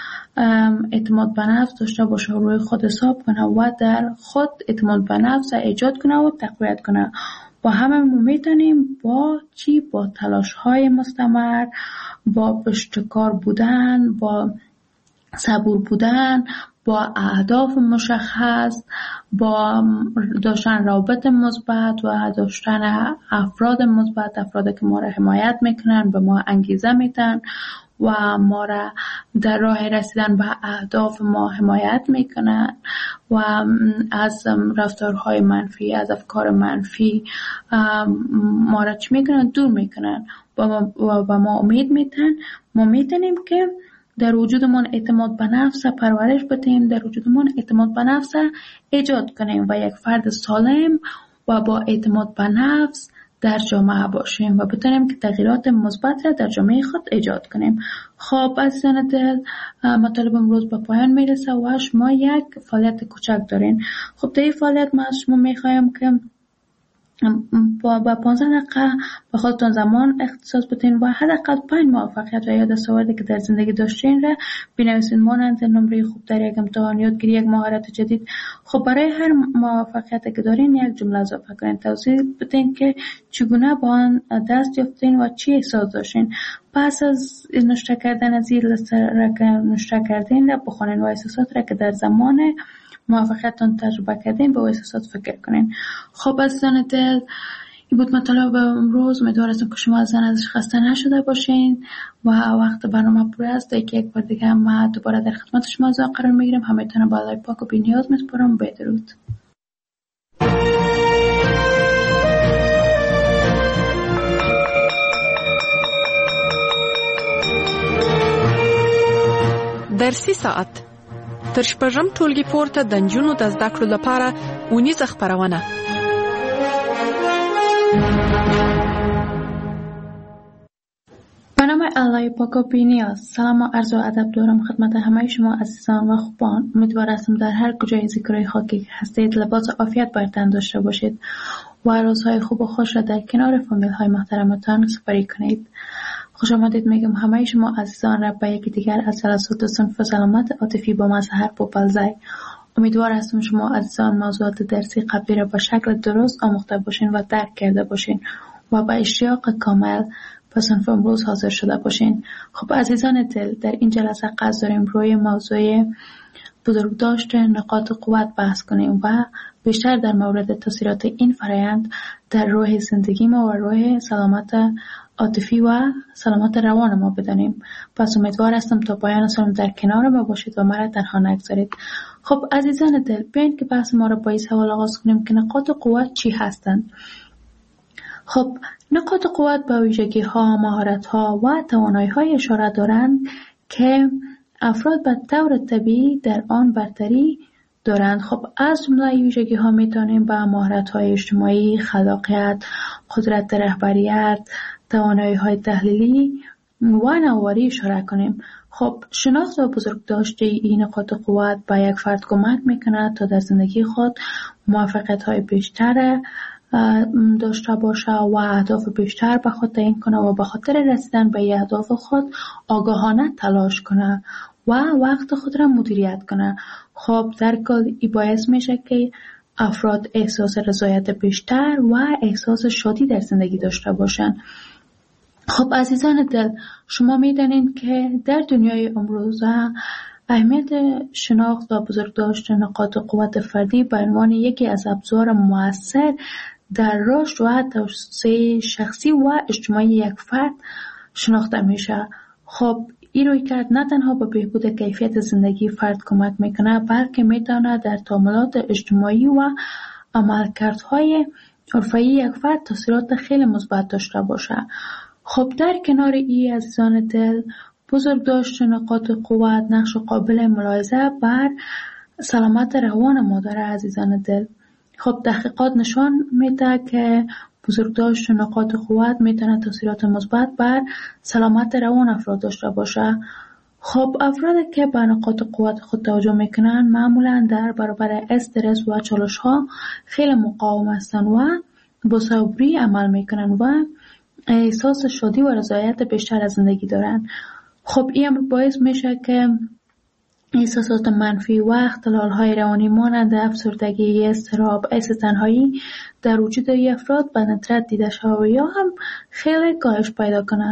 اعتماد به نفس داشته باشه و روی خود حساب کنه و در خود اعتماد به نفس ایجاد کنه و تقویت کنه و همه ما میتونیم با تلاش های مستمر، با پشتکار بودن، با صبور بودن، با اهداف مشخص، با داشتن روابط مثبت و داشتن افراد مثبت، افرادی که ما را حمایت میکنن، به ما انگیزه میدن و ما را در راه رسیدن به اهداف ما حمایت میکنن و از رفتارهای منفی، از افکار منفی ما را چی میکنن؟ دور میکنن و ما امید میدن. ما میتونیم که در وجودمان اعتماد به نفس پرورش بدیم، در وجودمان اعتماد به نفس ایجاد کنیم و یک فرد سالم و با اعتماد به نفس در جامعه باشیم و بتونیم که تغییرات مثبت را در جامعه خود ایجاد کنیم. خب عزیزان دل، مطالب امروز به پایان میرسه و شما یک فعالیت کوچک دارین. خب در این فعالیت من از شما میخوایم که با 15 دقیقه به خودتون زمان اختصاص بدین و حداقل 5 موفقیت و یا دستاوردی که در زندگی داشتین را بنویسین، مانند نمره خوب در یک امتحان، یادگیری یک مهارت جدید. خب برای هر موفقیتی که دارین یک جمله اضافه کنین، توضیح بدین که چگونه با آن دست یافتین و چی احساس داشتین. پس از نوشته کردن از این لیست را که نوشته کردین را بخونین و احساسات را که در زمان موفقیتتان تجربه کردین به احساسات فکر کنین. خب عزیزان دل، این بود مطالب امروز. امیدوارم که شما ازش خسته نشده باشین و وقت برنامه پر است. یک بار دیگه ما دوباره در خدمت شما قرار میگیریم. همتون با الله پاک و بی‌نیاز میسپارم. بدرود. در 3 ساعت تر شپږم ټولګي پورته د نجونو د زده کړو لپاره اونیزه خپرونه. به نام الله پاک و بی‌نیاز. سلام و عرض و ادب دارم خدمت همه شما عزیزان و خوبان. امیدوارم در هر کجای زیکرای خاکی که هستید لباس عافیت بر تن داشته باشید و روزهای خوب و خوش را در کنار فامیل های محترمتان سپری کنید. خوش آمدید میگم همه شما عزیزان را به یکی دیگر از جلسات صنف سلامت عاطفی با مظهر پوپلزای. امیدوار هستم شما عزیزان موضوعات درسی قبلی را به شکل درست آموخته باشین و درک کرده باشین و با اشتیاق کامل به صنف امروز حاضر شده باشین. خب عزیزان دل، در این جلسه قصد داریم روی موضوع بزرگداشت نقاط قوت بحث کنیم و بیشتر در مورد تاثیرات این فرآیند در روح زندگی ما و روح سلامت عاطفی و سلامت روان ما بدانیم. پس امیدوار هستم تا پایان سالم در کنار ما باشید و مرا تنها نگذارید. خب عزیزان دل، بیاین که بحث ما را با این سوال آغاز کنیم که نقاط قوت چی هستند؟ خب نقاط قوت به ویژگی ها، مهارت ها و توانایی های اشاره دارند که افراد به طور طبیعی در آن برتری دارند. خب از جمله ویژگی ها میتونیم به مهارت های اجتماعی، خلاقیت، قدرت رهبریت، توانایی های تحلیلی و نواری اشاره کنیم. خب شناخت و بزرگداشت این نقاط قوت به یک فرد کمک میکنه تا در زندگی خود موفقیت های بیشتر داشته باشه و اهداف بیشتر به خود تعیین کنه و به خاطر رسیدن به اهداف خود آگاهانه تلاش کنه و وقت خود را مدیریت کنه. خب در کل این باعث میشه که افراد احساس رضایت بیشتر و احساس شادی در زندگی داشته باشن. خب عزیزان دل، شما میدانید که در دنیای امروزه اهمیت شناخت و بزرگداشت نقاط قوت فردی به عنوان یکی از ابزار مؤثر در رشد و توسعه شخصی و اجتماعی یک فرد شناخته میشه. خب این رویکرد نه تنها به بهبود کیفیت زندگی فرد کمک میکنه، بلکه میتونه در تعاملات اجتماعی و عملکردهای حرفه‌ای یک فرد تاثیرات خیلی مثبت داشته باشه. خب در کنار این عزیزان دل، بزرگداشت نقاط قوت نقش قابل ملاحظه بر سلامت روان ما داره عزیزان دل. خب تحقیقات نشان میده که بزرگداشت نقاط قوت میتونه تاثیرات مثبت بر سلامت روان افراد داشته باشه. خب افرادی که به نقاط قوت خود توجه میکنن معمولا در برابر استرس و چالش ها خیلی مقاوم هستن و با صبری عمل میکنن و احساس شادی و رضایت بیشتر از زندگی دارن. خب این باعث میشه که احساسات منفی و اختلال‌های روانی مانند افسردگی، اضطراب، احساس تنهایی در وجود افراد به ندرت دیده شود و یا هم خیلی کاهش پیدا کنه.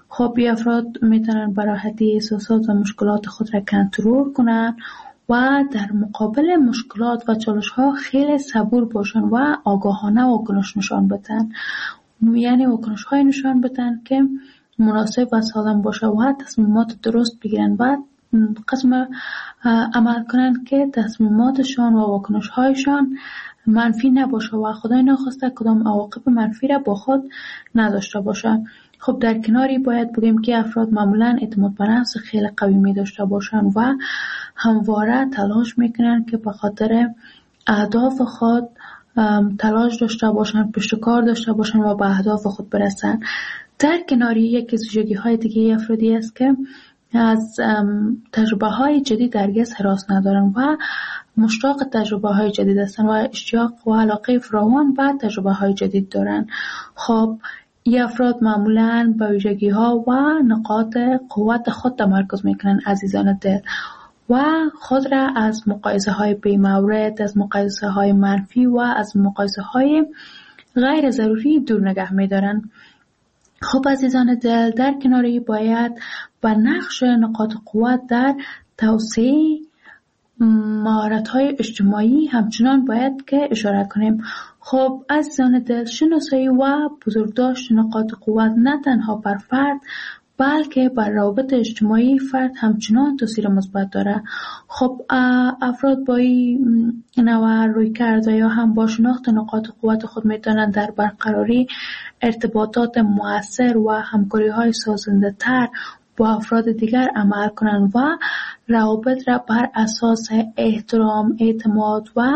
خب این افراد میتونن به راحتی احساسات و مشکلات خود را کنترل کنن و در مقابل مشکلات و چالش ها خیلی صبور باشن و آگاهانه واکنش نشان بدن. یعنی واکنش های نشان بدن که مناسب و سالم باشه و تصمیمات درست بگیرن و قسم عمل کنن که تصمیماتشان و واکنش هایشان منفی نباشه و خدای نخواسته کدام عواقب منفی را با خود نداشته باشه. خب در کناری باید بگیم که افراد معمولا اعتماد به نفس خیلی قوی می داشته باشن و همواره تلاش میکنن که به خاطر اهداف خود تلاش داشته باشن، پشتکار داشته باشن و به اهداف خود برسن. در کناری یکی از ویژگی های دیگه افرادی است که از تجربه های جدید هرگز هراس ندارن و مشتاق تجربه های جدید هستن و اشتیاق و علاقه فراوان به تجربه های جدید دارن. خب این افراد معمولاً به ویژگی ها و نقاط قوت خود تمرکز میکنن عزیزان دل و خود را از مقایسه های بی مورد، از مقایسه های منفی و از مقایسه های غیر ضروری دور نگه میدارن. خب عزیزان دل، در کناری باید به نقش نقاط قوت در توسعه مهارت‌های اجتماعی همچنان باید که اشاره کنیم. خب عزیزان دل، شناسایی و بزرگداشت نقاط قوت نه تنها بر فرد بلکه بر روابط اجتماعی فرد همچنان تاثیر مثبت داره. خب افراد با این نوع روی کرده یا هم با شناخت نقاط قوت خود میتونن در برقراری ارتباطات مؤثر و همکاری های سازنده تر با افراد دیگر عمل کنند و روابط را بر اساس احترام، اعتماد و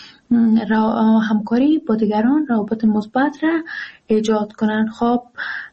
همکاری با دیگران روابط مثبت را ایجاد کنند. خب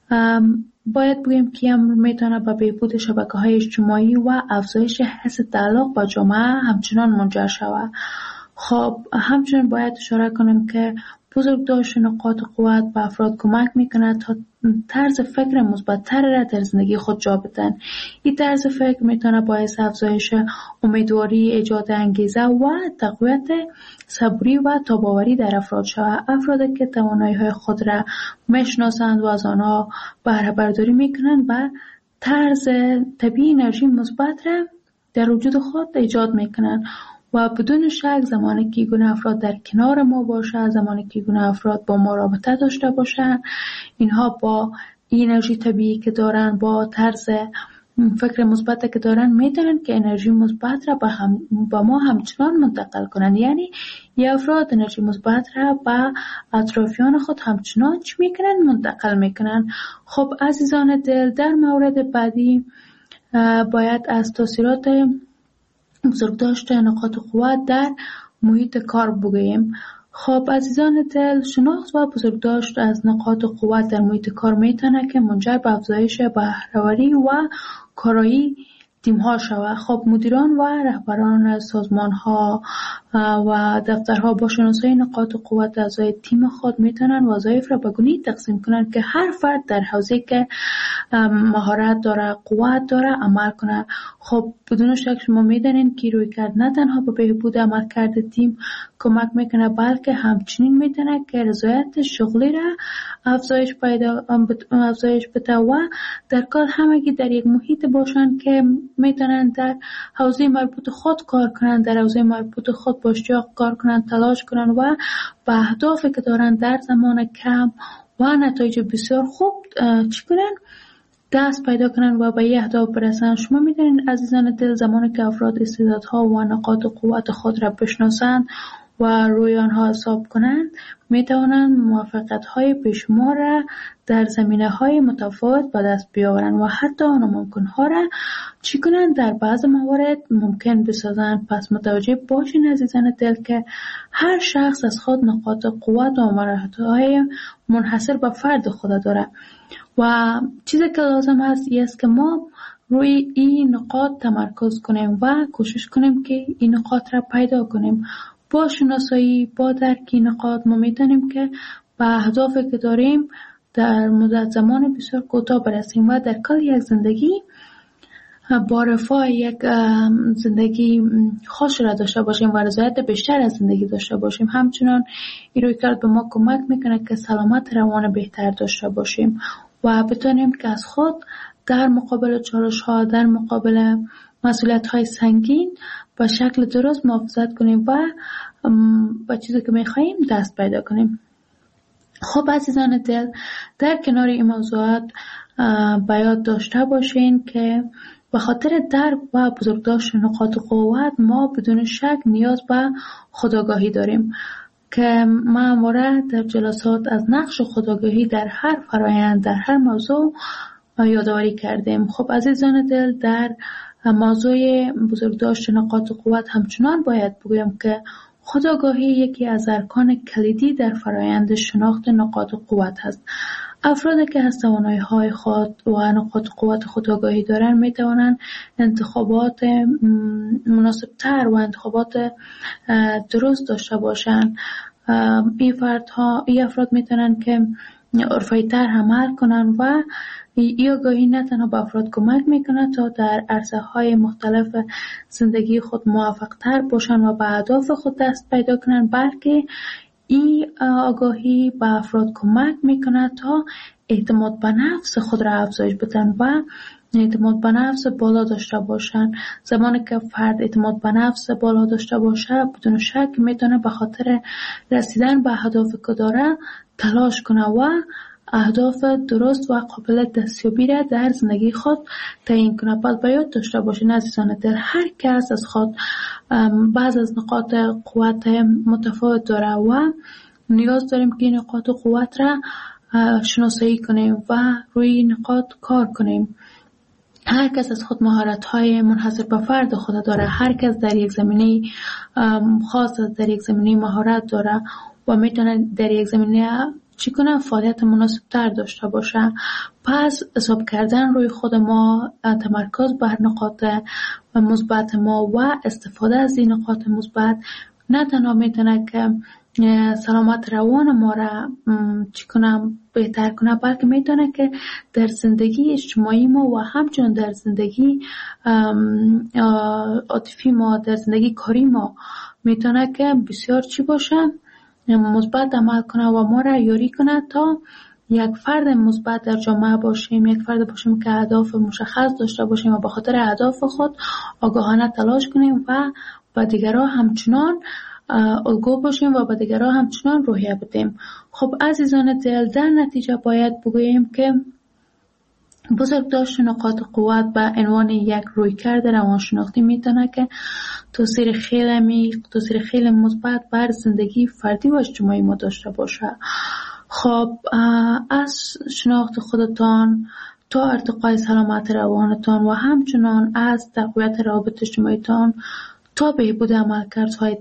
باید بگیم که امر میتونه به بهبود شبکه‌های اجتماعی و افزایش حس تعلق با جامعه همچنان منجر شود. خب همچنان باید اشاره کنیم که بزرگداشت نقاط قوت به افراد کمک میکنه تا طرز فکر مثبت‌تر را در زندگی خود جا بدن. این طرز فکر میتونه باعث افزایش امیدواری، ایجاد انگیزه و تقویت صبوری و تاب‌آوری در افراد شود. افرادی که توانایی‌های خود را میشناسند و از آنها بهره برداری میکنند و طرز طبیعی انرژی مثبت را در وجود خود ایجاد میکنند و بدون شک زمانی که این افراد در کنار ما باشه، زمانی که این افراد با ما رابطه داشته باشن، اینها با انرژی طبیعی که دارن، با طرز فکر مثبت که دارن، میتونن که انرژی مثبت را با ما همچنان منتقل کنن. یعنی این افراد انرژی مثبت را با اطرافیان خود همچنان چی میکنن؟ منتقل میکنن. خب عزیزان دل، در مورد بعدی باید از تاثیرات بزرگداشت نقاط قوت در محیط کار بگوییم. خب عزیزان دل، شناخت و بزرگداشت از نقاط قوت در محیط کار میتونه که منجر به افزایش بهره‌وری و کارایی تیم‌ها شود. خب مدیران و رهبران سازمان‌ها و دفترها با شناسایی نقاط قوت اعضای تیم خود میتونن وظایف را به گونه‌ای تقسیم کنن که هر فرد در حوزه‌ای که مهارت داره، قوت داره عمل کنه. خب بدون شک شما میدونین که روی کرد نه تنها به بهبود عملکرد تیم کمک میکنه بلکه همچنین میتونه که رضایت شغلی را افزایش بده و در کار همگی در یک محیط باشن که میتونن در حوزه مربوط خود کار کنن، در حوزه مربوط خود با اشتیاق کار کنن، تلاش کنن و به اهدافی که دارن در زمان کم و نتایج بسیار خوب چی کنن؟ دست پیدا کنن و به این اهداف برسن. شما میدونید عزیزان دل، زمانی که افراد استعدادها و نقاط قوت خود را بشناسند و روی آنها حساب کنند، میتوانند موفقیت‌های بیشمار را در زمینه‌های متفاوت به دست بیاورند و حتی ناممکن‌ها را چی کنند؟ در بعض موارد ممکن بسازند. پس متوجه باشین عزیزان دل که هر شخص از خود نقاط قوت و مهارت‌های منحصر به فرد خود داره و چیزی که لازم است که ما روی این نقاط تمرکز کنیم و کوشش کنیم که این نقاط را پیدا کنیم. با شناسایی، با درک این نقاط ما میتونیم که به اهدافی که داریم در مدت زمان بسیار کوتاه برسیم و در کل یک زندگی با رفاه، یک زندگی خوش را داشته باشیم و رضایت بیشتر از زندگی داشته باشیم. همچنان این رویکرد به ما کمک میکنه که سلامت روان بهتر داشته باشیم و بتونیم که از خود در مقابل چالش ها، در مقابل مسئولیت های سنگین به شکل درست محافظت کنیم و به چیزی که میخواییم دست پیدا کنیم. خب عزیزان دل، در کنار این موضوعات به یاد داشته باشین که به خاطر درک و بزرگداشت نقاط قوت ما بدون شک نیاز به خودآگاهی داریم که ما همواره در جلسات از نقش خودآگاهی در هر فرایند، در هر موضوع یادآوری کردیم. خب عزیزان دل، در موضوع بزرگداشت نقاط قوت همچنان باید بگویم که خودآگاهی یکی از ارکان کلیدی در فرایند شناخت نقاط قوت است. افرادی که از توانایی‌های خود و نقاط قوت خودآگاهی دارند می توانند انتخابات مناسب‌تر و انتخابات درست داشته باشند. این افراد می توانند که عرفی‌تر عمل کنند و این آگاهی نه تنها به افراد کمک میکنه تا در عرصه‌های مختلف زندگی خود موفق‌تر باشند و به اهداف خود دست پیدا کنند، بلکه این آگاهی به افراد کمک میکنه تا اعتماد به نفس خود را افزایش بدن و اعتماد به نفس بالا داشته باشن. زمانی که فرد اعتماد به نفس بالا داشته باشه، بدون شک میتونه به خاطر رسیدن به اهدافی که داره تلاش کنه و اهداف درست و قابل دستیابی را در زندگی خود تعیین کنه. پس باید داشته باشین عزیزان دل، هر کس از خود بعض از نقاط قوت متفاوت داره و نیاز داریم که این نقاط قوت را شناسایی کنیم و روی نقاط کار کنیم. هر کس از خود مهارت‌های منحصر به فرد خود داره، هر کس در یک زمینه خاص، در یک زمینه مهارت داره و میتونه در یک زمینه چی کنه فعالیت مناسب تر داشته باشه. پس حساب کردن روی خود ما، تمرکز بر نقاط مثبت ما و استفاده از این نقاط مثبت نه تنها میتونه که سلامت روان ما را چی کنه بهتر کنه، بلکه میتونه که در زندگی اجتماعی ما و همچنین در زندگی عاطفی ما، در زندگی کاری ما میتونه که بسیار چی باشه، مثبت عمل کنه و ما را یاری کنه تا یک فرد مثبت در جامعه باشیم، یک فرد باشیم که اهداف مشخص داشته باشیم و به خاطر اهداف خود آگاهانه تلاش کنیم و به دیگران همچنان الگو باشیم و به دیگران همچنان روحیه بدیم. خب عزیزان دل، در نتیجه باید بگوییم که بزرگداشت نقاط قوت به عنوان یک رویکرد روانشناختی میتونه که تاثیر خیلی عمیق، تاثیر خیلی مثبت بر زندگی فردی و اجتماعی ما داشته باشه. خب از شناخت خودتان تا ارتقای سلامت روانتان و همچنان از تقویت روابط اجتماعیتان تا بهبود عملکردهای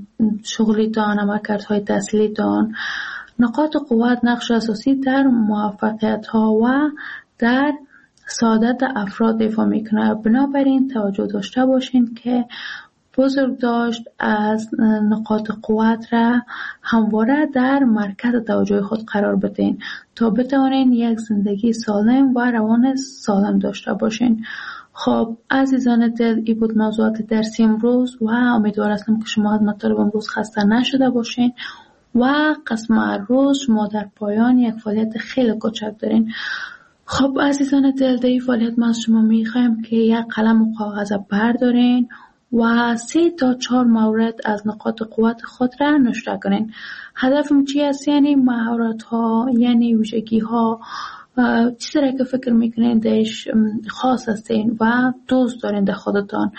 شغلیتان، عملکردهای تحصیلیتان، نقاط قوت نقش اساسی در موفقیت‌ها و در سعادت افراد ایفا میکنه. بنابراین توجه داشته باشین که بزرگداشت از نقاط قوت را همواره در مرکز توجه خود قرار بدین تا بتوانین یک زندگی سالم و روان سالم داشته باشین. خب عزیزان دل، این بود موضوعات درسی امروز و امیدوار هستم که شما از مطالب امروز خسته نشده باشین و قسم روز شما در پایان یک فعالیت خیلی کوچک دارین. خب عزیزان دل، در این فعالیت ما از شما میخوایم که یک قلم و کاغذ بردارین و 3 تا 4 مورد از نقاط قوت خود را نوشته کنین. هدفم چی است؟ یعنی مهارت ها، یعنی ویژگی ها، چیزی را که فکر میکنین درش خاص هستین و دوست دارین در خودتان،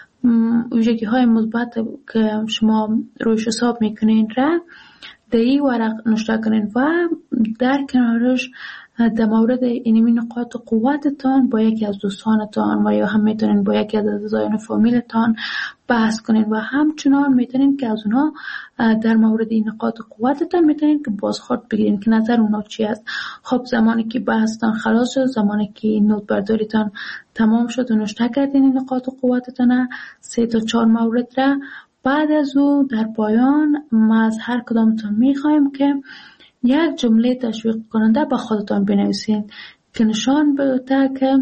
ویژگی های مثبت که شما رویش حساب میکنین را در این ورق نوشته کنین و در کنارش در مورد اینمی نقاط قوتتان با یکی از دوستانتان و یا هم میتونین با یکی از اعضایان فامیلتان بحث کنین و همچنان میتونین که از اونها در مورد این نقاط قوتتان میتونین که بازخورد بگیرین که نظر اونها چی است. خب زمانی که بحثتان خلاص شد، زمانی که نوت برداریتان تمام شد و نوشته کردین این نقاط قوتتان 3 تا 4 مورد را، بعد از او در پایان ما از هر کدامتان میخوایم که یک جمله تشویق کننده به خودتان بنویسین که نشان بده که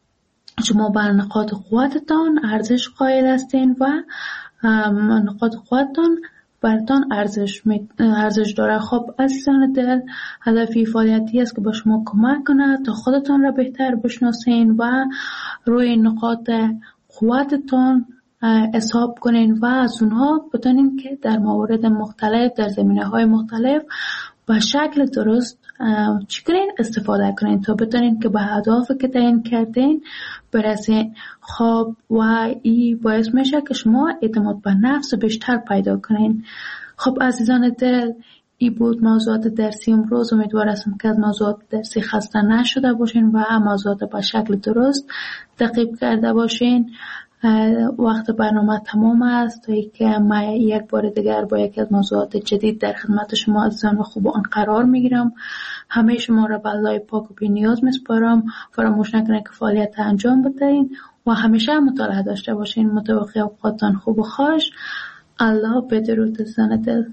شما بر نقاط قوتتان ارزش قائل هستین و نقاط قوتتان براتان ارزش داره. خب عزیزان دل، هدفی فعالیتی است که با شما کمک کنه تا خودتان را بهتر بشناسین و روی نقاط قوتتان حساب کنین و از اونها بتونین که در موارد مختلف، در زمینه‌های مختلف با شکل درست چیکارین استفاده کنین تا بتونین که به اهدافی که تعیین کردین برسین. خب و این باعث میشه که شما اعتماد به نفس بیشتر پیدا کنین. خب عزیزان دل، این بود موضوعات درسی امروز. امیدوارم که از موضوعات درسی خسته نشده باشین و موضوعات به شکل درست تعقیب کرده باشین. وقت برنامه تمام است تا اینکه من یک بار دیگر با یکی از موضوعات جدید در خدمت شما عزیزان و خوبان قرار میگیرم. همه شما را به الله پاک و بی‌نیاز میسپارم. فراموش نکنید که فعالیت انجام بدهید و همیشه مطالعه داشته باشین. متوقع اوقاتتان خوب و خوش. الله بدرود عزیزان دل.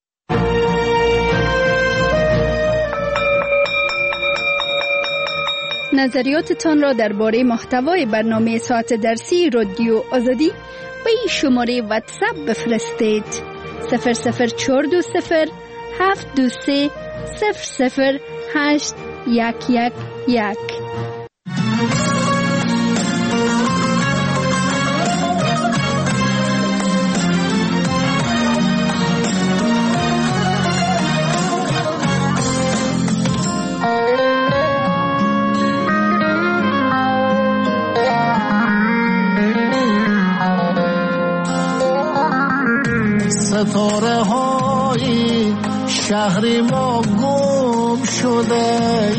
نظریاتتان را درباره محتوای برنامه ساعت درسی رادیو آزادی به این شماره واتساپ بفرستید: 00420 723 00811. ستاره های شهر ما گم شده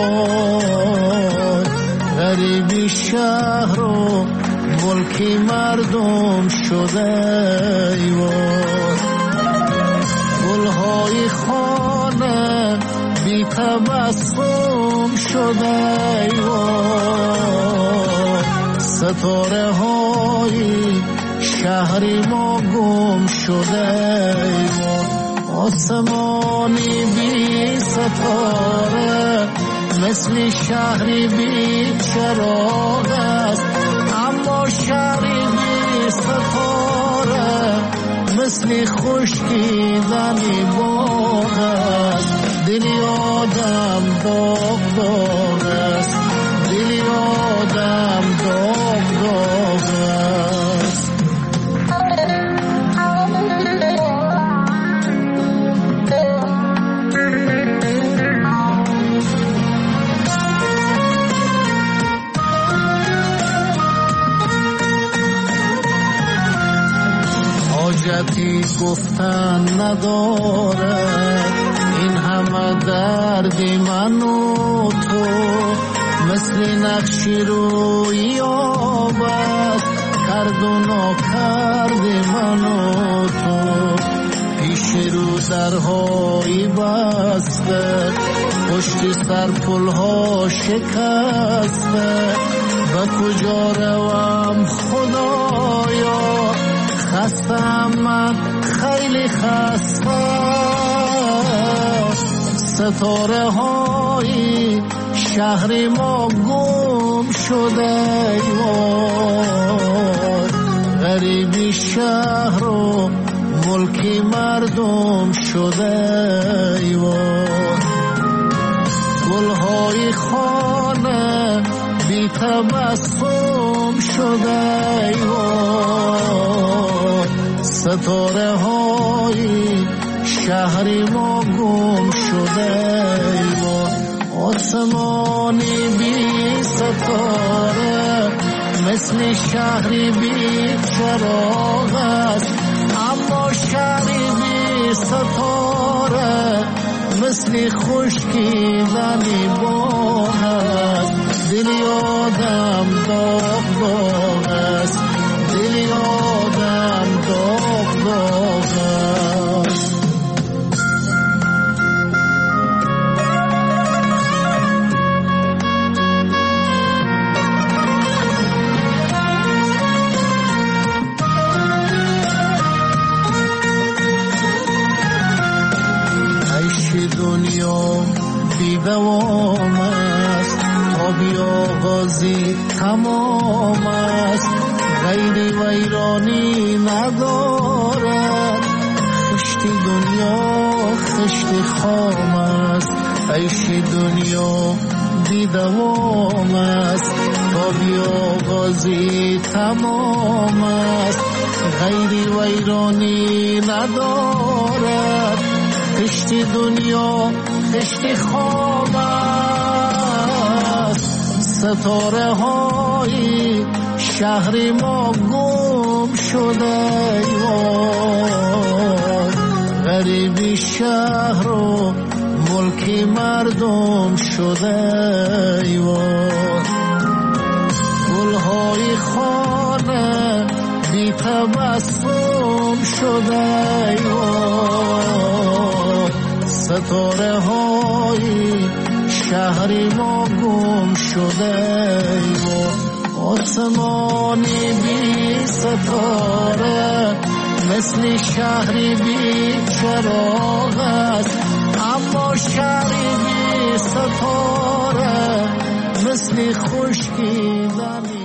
وای، غریبی شهر و ملکی مردم شده وای، گلهای خانه بی تبسم شده وای، ستاره های شهری ما گم شده آسمانی بی ستاره مثل شهری بی چراغ است، اما شهری بی ستاره مثل خشکیدنی باغ است. دلی آدم داغ داغ است، دلی آدم داغ داغ است. حاجتی گفتن ندارد این همه دردی من و تو، مثل نقشی روی آبد کرد و ناکرد من و تو. پیش رو درهایی بسته، پشت سر پلها شکسته، به کجا روم خدایا، خستم من خیلی خسته. ستاره های شهر ما گم شده وای، غریبی شهر و ملکی مردم شده وای، گلهای خانه بی تبسم شده وای، ستاره های شهری ما گم شده وای، آسمانی بی ستاره مثل شهری بی چراغ است، اما شهری بی ستاره مثل خشکیدنی باغ است. دلی آدم داغ داغ است، دلی آدم داغ داغ است. دنیا بی دوام است، تا بی آغازی تمام است، غیر ویرانی ندارد، خوش خشتی دنیا خشتی خام است، عیش دنیا بی دوام است، تا بی آغازی تمام است، غیری ویرانی ندارد، خشتی دنیا خشتی خام است. ستاره های شهر ما گم شده، غریبی شهر و ملک مردم شده، گلهای خانه بی تبسم شده، ستاره های شهر ما گم شده، آسمانی بی ستاره مثل شهری بی چراغ است، اما شهری بی ستاره مثل خشکی زمین.